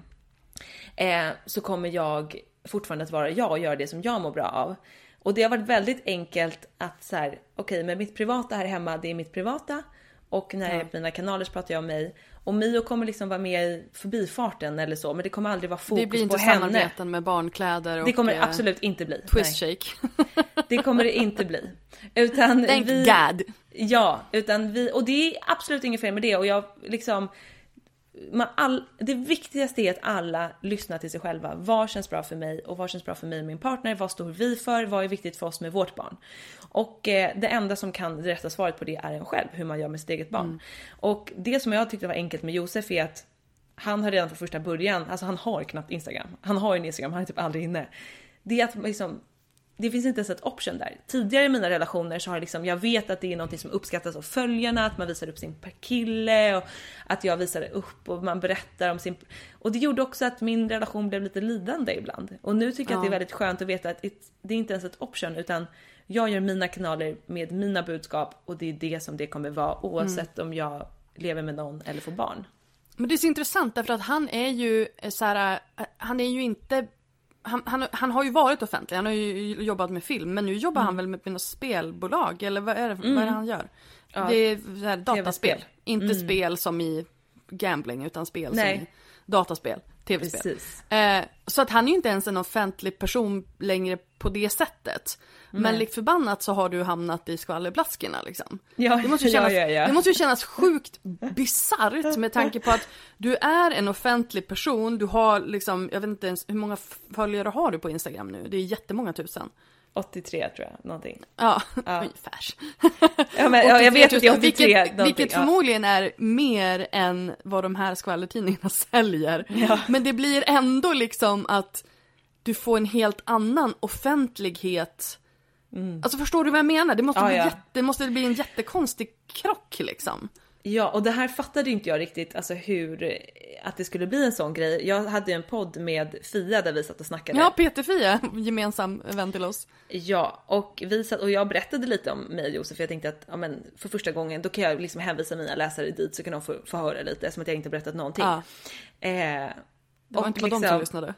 Eh, så kommer jag fortfarande att vara jag och göra det som jag mår bra av. Och det har varit väldigt enkelt att så här, okej, okay, men mitt privata här hemma, det är mitt privata. Och när jag är på mina kanaler så pratar jag om mig. Och Mio kommer liksom vara med i förbifarten eller så. Men det kommer aldrig vara fokus på henne. Det blir inte samarbeten med barnkläder och... Det kommer det absolut inte bli. Twist shake. Det kommer det inte bli. Utan Thank vi, God. Ja, utan vi... Och det är absolut inget fel med det. Och jag liksom... Man all, det viktigaste är att alla lyssnar till sig själva. Vad känns bra för mig och vad känns bra för mig och min partner? Vad står vi för? Vad är viktigt för oss med vårt barn? Och eh, det enda som kan det rätta svaret på det är en själv. Hur man gör med sitt eget barn. Mm. Och det som jag tyckte var enkelt med Josef är att han har redan från första början, alltså han har knappt Instagram. Han har ju en Instagram, han är typ aldrig inne. Det är att liksom... Det finns inte ens ett option där. Tidigare i mina relationer så har liksom, jag vet att det är något som uppskattas av följarna, att man visar upp sin kille och att jag visar upp och man berättar om sin... Och det gjorde också att min relation blev lite lidande ibland. Och nu tycker jag ja. att det är väldigt skönt att veta att det är inte ens ett option, utan jag gör mina kanaler med mina budskap och det är det som det kommer vara, oavsett mm. om jag lever med någon eller får barn. Men det är så intressant därför att han är ju så här, han är ju inte... Han, han, han har ju varit offentlig, han har ju jobbat med film, men nu jobbar mm. han väl med, med något spelbolag, eller vad är det, mm. vad är det han gör? Ja. Det är så här, dataspel, inte mm. spel som i gambling, utan spel Nej. som i dataspel, tv-spel. Eh, så att han är ju inte ens en offentlig person längre på det sättet. Nej. Men likt förbannat så har du hamnat i skvallerblaskorna liksom. Ja, det, måste ju kännas, ja, ja, ja. det måste ju kännas sjukt bizarrt med tanke på att du är en offentlig person. Du har liksom, jag vet inte ens hur många följare har du på Instagram nu? Det är jättemånga tusen. åttiotre tror jag, någonting. Ja, ja. ungefär. Ja, men, ja, jag vet att det är åttiotre. Vilket, vilket ja. förmodligen är mer än vad de här skvallertidningarna säljer. Ja. Men det blir ändå liksom att du får en helt annan offentlighet. Mm. Alltså förstår du vad jag menar? Det måste, ja, bli, ja. Jätte, det måste bli en jättekonstig krock liksom. Ja, och det här fattade inte jag riktigt, alltså hur, att det skulle bli en sån grej. Jag hade en podd med Fia där vi satt och snackade. Ja, Peter Fia, gemensam vän till oss. Ja, och, vi satt, och jag berättade lite om mig och Josef. Jag tänkte att ja, men för första gången, då kan jag liksom hänvisa mina läsare dit så kan de få, få höra lite, som att jag inte berättat någonting. Ja. Eh, det var inte liksom, de som lyssnade.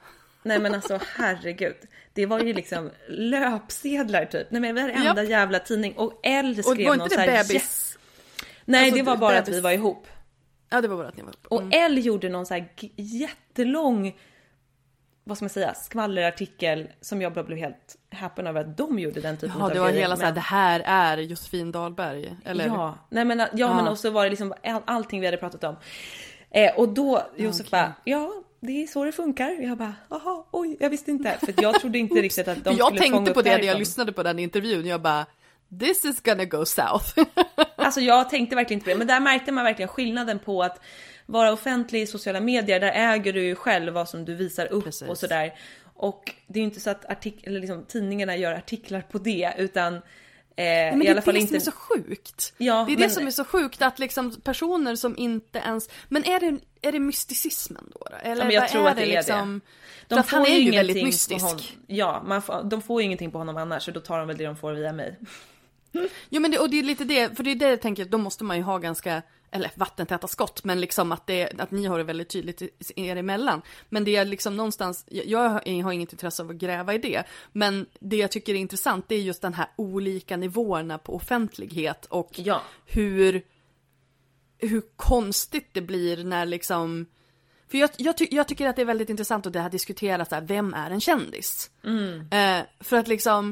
Nej men alltså herregud. Det var ju liksom löpsedlar typ. Nej men varenda Japp. jävla tidning. Och Elle skrev Och var någon inte så det här... bebis? Nej Alltså, det var bara bebis. att vi var ihop. Ja, det var bara att ni var ihop. Och Mm. Elle gjorde någon så här g- jättelång, vad ska man säga, skvallerartikel som jag bara blev helt häpen över att de gjorde den typen Ja, av det var grejer. hela så här, Men- det här är Josefin Dahlberg. Eller? Ja, nej men, ja, Ja. men också var det liksom all, allting vi hade pratat om. Eh, och då Josef Okay. bara, ja det är så det funkar. Jag bara, aha, oj, jag visste inte. För jag trodde inte riktigt att de För jag skulle fånga tänkte upp på det när jag därifrån. lyssnade på den intervjun. Jag bara, this is gonna go south. Alltså jag tänkte verkligen inte på det. Men där märkte man verkligen skillnaden på att vara offentlig i sociala medier. Där äger du ju själv vad som du visar upp. Precis. Och sådär. Och det är ju inte så att artik- eller liksom, tidningarna gör artiklar på det. Utan eh, Men i det alla är fall det inte... som är så sjukt. Ja, det är men- det som är så sjukt att liksom personer som inte ens... Men är det, är det mysticismen då? då? Eller Ja, men jag vad tror är att det är liksom... De För att får han är ju ingenting väldigt på mystisk. Honom. Ja, man får, de får ju ingenting på honom annars. Så då tar de väl det de får via mig. Jo men det, och det är lite det, för det är det jag tänker, då måste man ju ha ganska, eller vattentäta skott, men liksom att, det, att ni har det väldigt tydligt er emellan. Men det är liksom någonstans, jag, jag har inget intresse av att gräva i det, men det jag tycker är intressant, det är just den här olika nivåerna på offentlighet och Ja. hur, hur konstigt det blir när liksom, för jag, jag, ty, jag tycker att det är väldigt intressant att det här diskuteras, så här, vem är en kändis? Mm. Eh, för att liksom,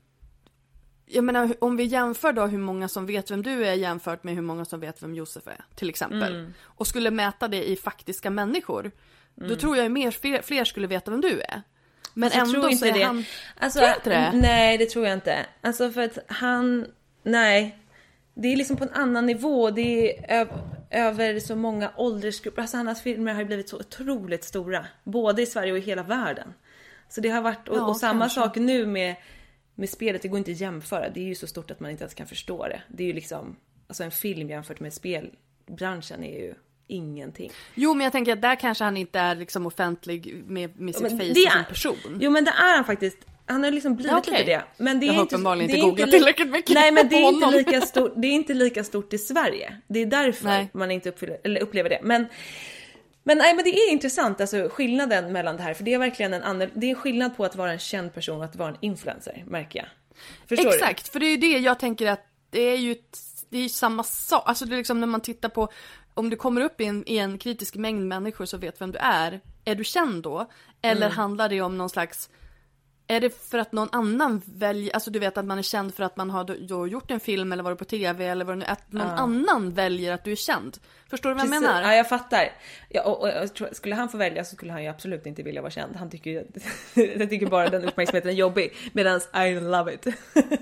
jag menar, om vi jämför då hur många som vet vem du är jämfört med hur många som vet vem Josef är, till exempel. Mm. Och skulle mäta det i faktiska människor, mm. då tror jag mer fler, fler skulle veta vem du är. Men alltså, ändå tror inte så är det. han... Alltså, tror inte det? Nej, det tror jag inte. Alltså för att han... Nej. Det är liksom på en annan nivå. Det är över, över så många åldersgrupper. Alltså hans filmer har ju blivit så otroligt stora. Både i Sverige och i hela världen. Så det har varit... Och, Ja, och samma kanske. sak nu med... Med spelet, det går inte att jämföra. Det är ju så stort att man inte ens kan förstå det. Det är ju liksom... Alltså en film jämfört med spelbranschen är ju ingenting. Jo, men jag tänker att där kanske han inte är liksom offentlig med, med sitt Men face det och är- sin person. Jo, men det är han faktiskt. Han har liksom blivit Ja, okej. lite det. Men det är Jag har inte, uppenbarligen det inte är googlat li- tillräckligt mycket Nej, men det är på inte honom. lika stort. Det är inte lika stort i Sverige. Det är därför Nej. man inte uppfyller, eller upplever det. Men Men nej, men det är intressant, alltså skillnaden mellan det här, för det är verkligen en annan, det är skillnad på att vara en känd person och att vara en influencer, märker jag. Förstår Exakt, för det är ju det jag tänker att det är ju ett, det är ju samma sak, alltså det är liksom när man tittar på, om du kommer upp i en, i en kritisk mängd människor så vet vem du är, är du känd då? Eller Mm. handlar det om någon slags, är det för att någon annan väljer, alltså du vet att man är känd för att man har då, då gjort en film eller varit på tv eller vad det nu är, att någon Ja. annan väljer att du är känd. Förstår du vad Precis. jag menar? Ja, jag fattar. Ja, och, och, jag tror, skulle han få välja så skulle han ju absolut inte vilja vara känd. Han tycker ju, jag tycker bara den uppmärksamheten är jobbig, medan I love it.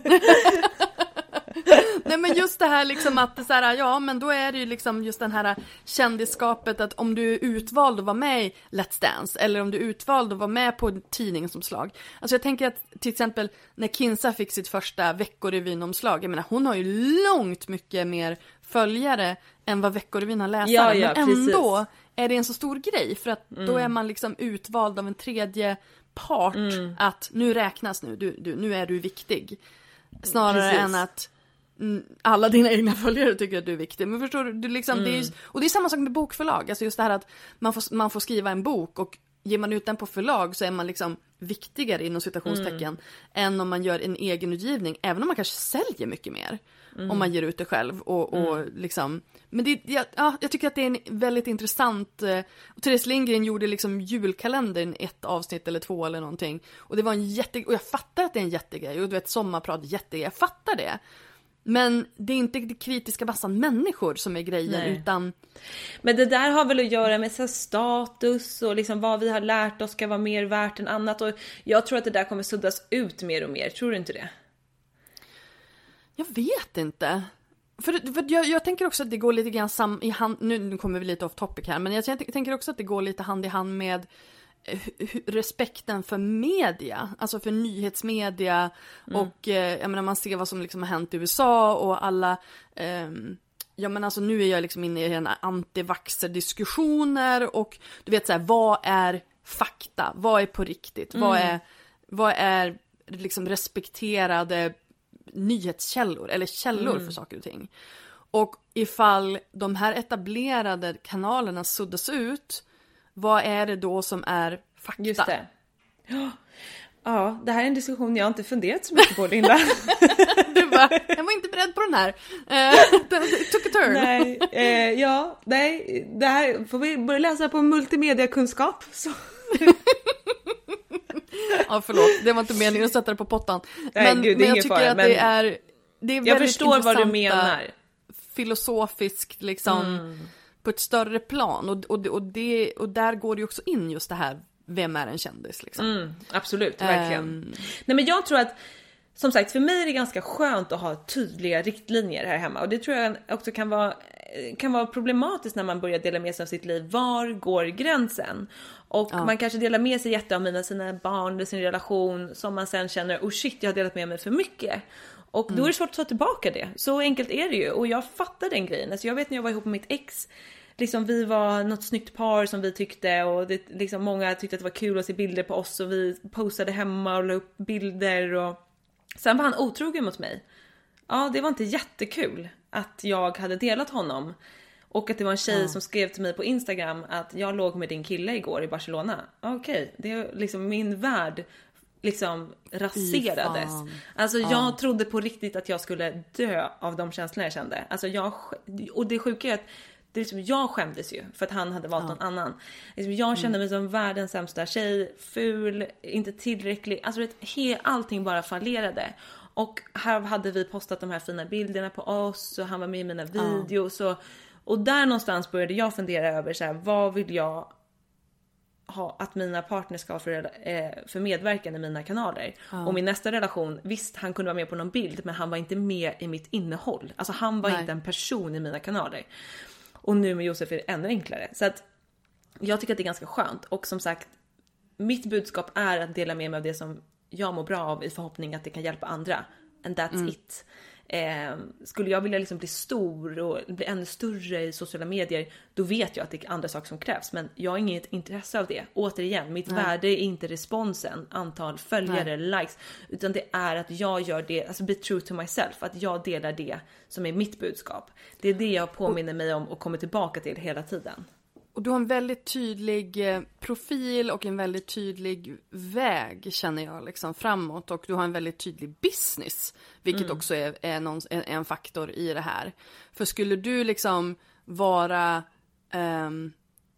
Nej, men just det här liksom att det så här, ja men då är det ju liksom just den här kändisskapet att om du är utvald att vara med i Let's Dance eller om du är utvald att vara med på tidningsomslag. Alltså jag tänker att till exempel när Kinsa fick sitt första Veckorevyn-omslag, jag menar hon har ju långt mycket mer följare än vad Veckorevyn har läsare, Ja, ja, men precis. ändå är det en så stor grej för att då Mm. är man liksom utvald av en tredje part Mm. att nu räknas nu, du, du, nu är du viktig. Snarare Precis. än att mm, alla dina egna följare tycker att du är viktig. Men förstår du, du liksom, Mm. det är ju, och det är samma sak med bokförlag. Alltså just det här att man får, man får skriva en bok och ger man ut den på förlag så är man liksom viktigare inom citationstecken Mm. än om man gör en egen utgivning. Även om man kanske säljer mycket mer Mm. om man ger ut det själv. Och, och liksom, men det, ja, ja, jag tycker att det är en väldigt intressant. eh, Och Therese Lindgren gjorde liksom julkalendern ett avsnitt eller två eller någonting. Och det var en jätte, och jag fattar att det är en jättegrej. Och du vet, sommarprat, jättegrej, jag fattar det. Men det är inte det kritiska massan människor som är grejen, Nej. utan Men det där har väl att göra med så här status och liksom vad vi har lärt oss ska vara mer värt än annat. Och jag tror att det där kommer suddas ut mer och mer. Tror du inte det? jag vet inte. För, för jag, jag tänker också att det går lite grann sam, i hand, nu, nu kommer vi lite off topic här, men jag tänker också att det går lite hand i hand med eh, hu- respekten för media, alltså för nyhetsmedia och eh, jag menar man ser vad som liksom har hänt i U S A och alla ehm, ja men alltså nu är jag liksom inne i en antivaxer-diskussioner och du vet så här, vad är fakta, vad är på riktigt, vad är vad är liksom respekterade nyhetskällor eller källor Mm. för saker och ting. Och ifall de här etablerade kanalerna suddas ut, vad är det då som är fakta? Just det. Ja, det här är en diskussion jag inte funderat så mycket på, Linda. Du bara, jag var inte beredd på den här. Uh, den took a turn. Nej, eh, ja, nej, det här får vi börja läsa på multimediakunskap. Så. Ja, förlåt, det var inte meningen att sätta det på pottan. Nej, men, gud, det är men jag ingen tycker fara, att men det är, det är jag förstår vad du menar. Filosofiskt liksom mm. på ett större plan. Och, och, och, det, och där går det ju också in just det här, vem är en kändis liksom. Mm, absolut, verkligen. Um, Nej, men jag tror att, som sagt, för mig är det ganska skönt att ha tydliga riktlinjer här hemma. Och det tror jag också kan vara, kan vara problematiskt när man börjar dela med sig av sitt liv. Var går gränsen? Och ja. man kanske delar med sig jätte av mina, sina barn, sin relation, som man sen känner, oh shit, jag har delat med mig för mycket. Och då mm. är det svårt att ta tillbaka det. Så enkelt är det ju. Och jag fattar den grejen. Alltså jag vet när jag var ihop med mitt ex, liksom vi var något snyggt par som vi tyckte, och det, liksom många tyckte att det var kul att se bilder på oss, och vi postade hemma och la upp bilder, och sen var han otrogen mot mig. Ja, det var inte jättekul att jag hade delat honom, och att det var en tjej ja. som skrev till mig på Instagram att jag låg med din kille igår i Barcelona. Okej, okay, det är liksom min värld liksom raserades. Alltså jag ja. trodde på riktigt att jag skulle dö av de känslorna jag kände. Alltså jag, och det sjuka är att det är liksom, jag skämdes ju för att han hade valt ja. någon annan. Liksom, jag kände mig som världens sämsta tjej, ful, inte tillräcklig. Alltså det, allting bara fallerade. Och här hade vi postat de här fina bilderna på oss, och han var med i mina videos. Ja. Och, och där någonstans började jag fundera över så här, vad vill jag ha att mina partners ska för, eh, för medverkan i mina kanaler. Ja. Och min nästa relation, visst han kunde vara med på någon bild, men han var inte med i mitt innehåll. Alltså han var Nej. inte en person i mina kanaler. Och nu med Josef är det ännu enklare. Så att jag tycker att det är ganska skönt. Och som sagt, mitt budskap är att dela med mig av det som jag mår bra av, i förhoppning att det kan hjälpa andra. And that's mm. it. Eh, skulle jag vilja liksom bli stor och bli ännu större i sociala medier, då vet jag att det är andra saker som krävs. Men jag har inget intresse av det. Återigen, mitt Nej. värde är inte responsen, antal följare, Nej. likes, utan det är att jag gör det, alltså be true to myself, att jag delar det som är mitt budskap. Det är det jag påminner mig om och kommer tillbaka till hela tiden. Och du har en väldigt tydlig profil och en väldigt tydlig väg, känner jag, liksom framåt. Och du har en väldigt tydlig business, vilket mm. också är, är, någon, är en faktor i det här. För skulle du liksom vara um,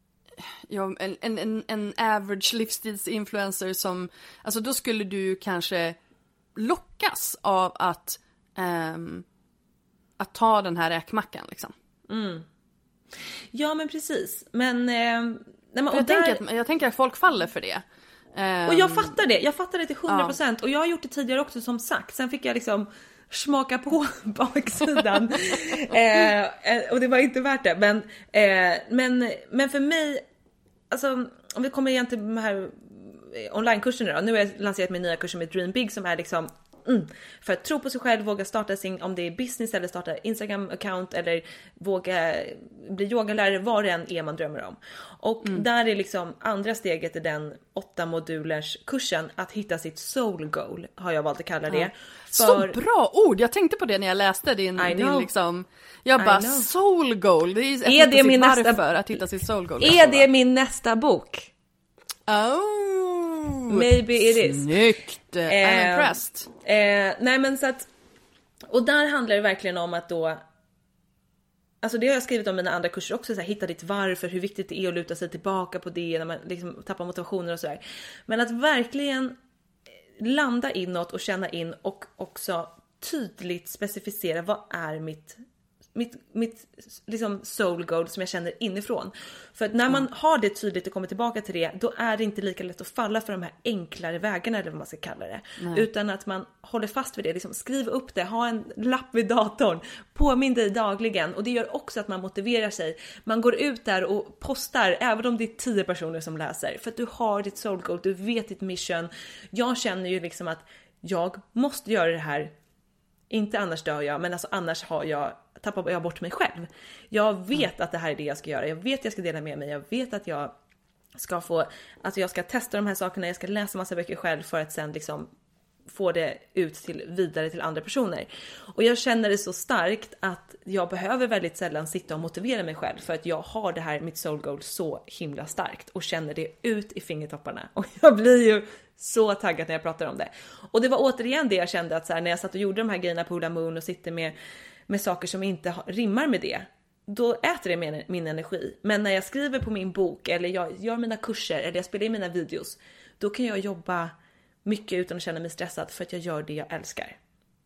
ja, en, en, en average livsstilsinfluencer som, alltså då skulle du kanske lockas av att, um, att ta den här räkmackan liksom. Mm. Ja, men precis. Men, eh, nej, men och jag, där... tänker att, jag tänker att folk faller för det. Um... Och jag fattar det. Jag fattar det till hundra procent. Ja. Och jag har gjort det tidigare också, som sagt. Sen fick jag liksom smaka på baksidan. eh, och det var inte värt det. Men, eh, men, men för mig, alltså, om vi kommer igen till de här onlinekurserna då. Nu har jag lanserat min nya kurs med Dream Big, som är liksom Mm. för att tro på sig själv, våga starta sin, om det är business eller starta Instagram-account eller våga bli yogalärare, vad det än är man drömmer om. Och mm. där är liksom andra steget i den åtta modulers kursen att hitta sitt soul goal, har jag valt att kalla det. Ja. För... Så bra ord, jag tänkte på det när jag läste din, din liksom, jag bara soul goal, det är, är det min nästa för att hitta sitt soul goal. Är det min nästa bok? Oh. Maybe it is. Snyggt. I'm eh, impressed. Eh, nej men så att, och där handlar det verkligen om att då, alltså det har jag skrivit om i mina andra kurser också, så här, hitta ditt varför, hur viktigt det är att luta sig tillbaka på det när man liksom tappar motivationer och sådär. Men att verkligen landa inåt och känna in och också tydligt specificera, vad är mitt mitt, mitt liksom soul goal som jag känner inifrån. För att när man mm. har det tydligt och kommer tillbaka till det, då är det inte lika lätt att falla för de här enklare vägarna, eller vad man ska kalla det. Nej. Utan att man håller fast vid det, liksom skriv upp det, ha en lapp vid datorn, påminn dig dagligen. Och det gör också att man motiverar sig. Man går ut där och postar, även om det är tio personer som läser. För att du har ditt soul goal, du vet ditt mission. Jag känner ju liksom att jag måste göra det här. Inte annars dör jag, men alltså annars har jag, tappar jag bort mig själv. Jag vet att det här är det jag ska göra. Jag vet att jag ska dela med mig. Jag vet att jag ska få, alltså jag ska testa de här sakerna. Jag ska läsa massa böcker själv för att sen liksom få det ut till, vidare till andra personer. Och jag känner det så starkt att jag behöver väldigt sällan sitta och motivera mig själv, för att jag har det här, mitt soul goal, så himla starkt och känner det ut i fingertopparna. Och jag blir ju så taggad när jag pratar om det. Och det var återigen det jag kände, att så här, när jag satt och gjorde de här grejerna på Hula Moon och sitter med, med saker som inte ha, rimmar med det, då äter det min, min energi. Men när jag skriver på min bok, eller jag gör mina kurser, eller jag spelar in mina videos, då kan jag jobba mycket utan att känna mig stressad, för att jag gör det jag älskar.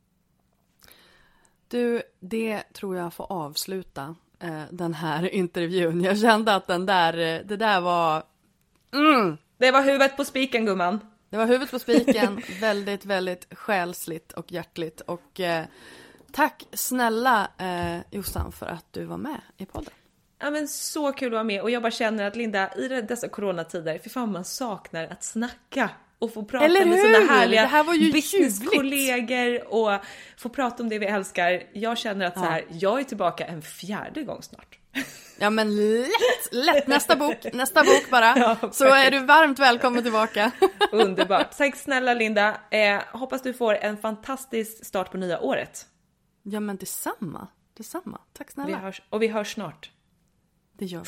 Du, det tror jag får avsluta eh, den här intervjun. Jag kände att den där, det där var... Mm. Det var huvudet på spiken, gumman. Det var huvudet på spiken. väldigt, väldigt själsligt och hjärtligt. Och eh, tack snälla eh, Jossan för att du var med i podden. Ja, men så kul att vara med. Och jag bara känner att Linda, i dessa coronatider, för fan man saknar att snacka. Och få prata Eller med hur? sina härliga det här var ju businesskollegor och få prata om det vi älskar. Jag känner att ja. så här, jag är tillbaka en fjärde gång snart. Ja, men lätt, lätt. Nästa bok, nästa bok bara. Ja, så är du varmt välkommen tillbaka. Underbart. Tack snälla Linda. Eh, hoppas du får en fantastisk start på nya året. Ja, men detsamma. Detsamma. Tack snälla. Vi hörs, och vi hörs snart. Det gör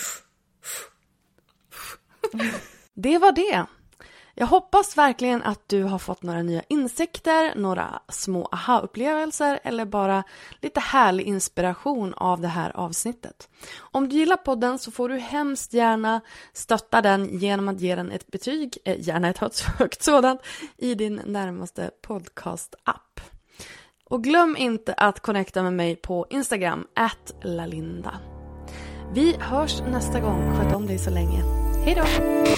vi. Det var det. Jag hoppas verkligen att du har fått några nya insikter, några små aha-upplevelser eller bara lite härlig inspiration av det här avsnittet. Om du gillar podden så får du hemskt gärna stötta den genom att ge den ett betyg, eh, gärna ett högt sådant, i din närmaste podcast-app. Och glöm inte att connecta med mig på Instagram, at lalinda. Vi hörs nästa gång. Sköt om dig så länge. Hej då!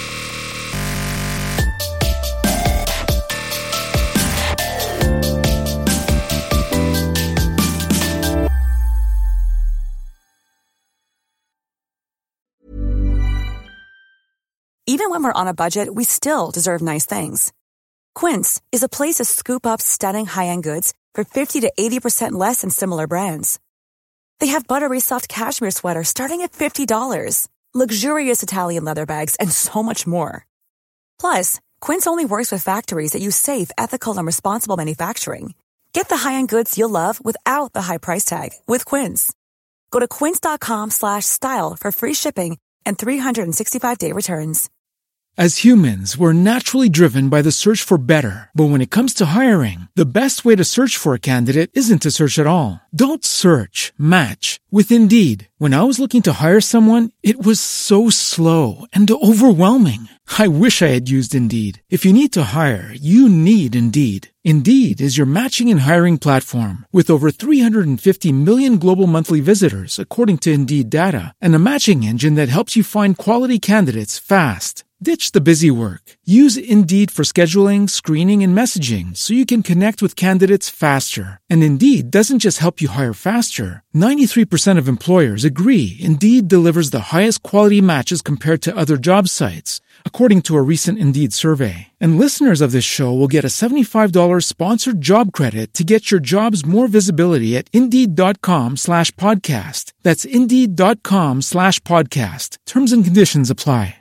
Even when we're on a budget, we still deserve nice things. Quince is a place to scoop up stunning high-end goods for fifty to eighty percent less than similar brands. They have buttery soft cashmere sweaters starting at fifty dollars, luxurious Italian leather bags, and so much more. Plus, Quince only works with factories that use safe, ethical, and responsible manufacturing. Get the high-end goods you'll love without the high price tag with Quince. Go to quince.com slash style for free shipping and three sixty-five day returns. As humans, we're naturally driven by the search for better. But when it comes to hiring, the best way to search for a candidate isn't to search at all. Don't search, match with Indeed. When I was looking to hire someone, it was so slow and overwhelming. I wish I had used Indeed. If you need to hire, you need Indeed. Indeed is your matching and hiring platform with over three hundred fifty million global monthly visitors, according to Indeed data, and a matching engine that helps you find quality candidates fast. Ditch the busy work. Use Indeed for scheduling, screening, and messaging so you can connect with candidates faster. And Indeed doesn't just help you hire faster. ninety-three percent of employers agree Indeed delivers the highest quality matches compared to other job sites, according to a recent Indeed survey. And listeners of this show will get a seventy-five dollars sponsored job credit to get your jobs more visibility at Indeed.com slash podcast. That's Indeed.com slash podcast. Terms and conditions apply.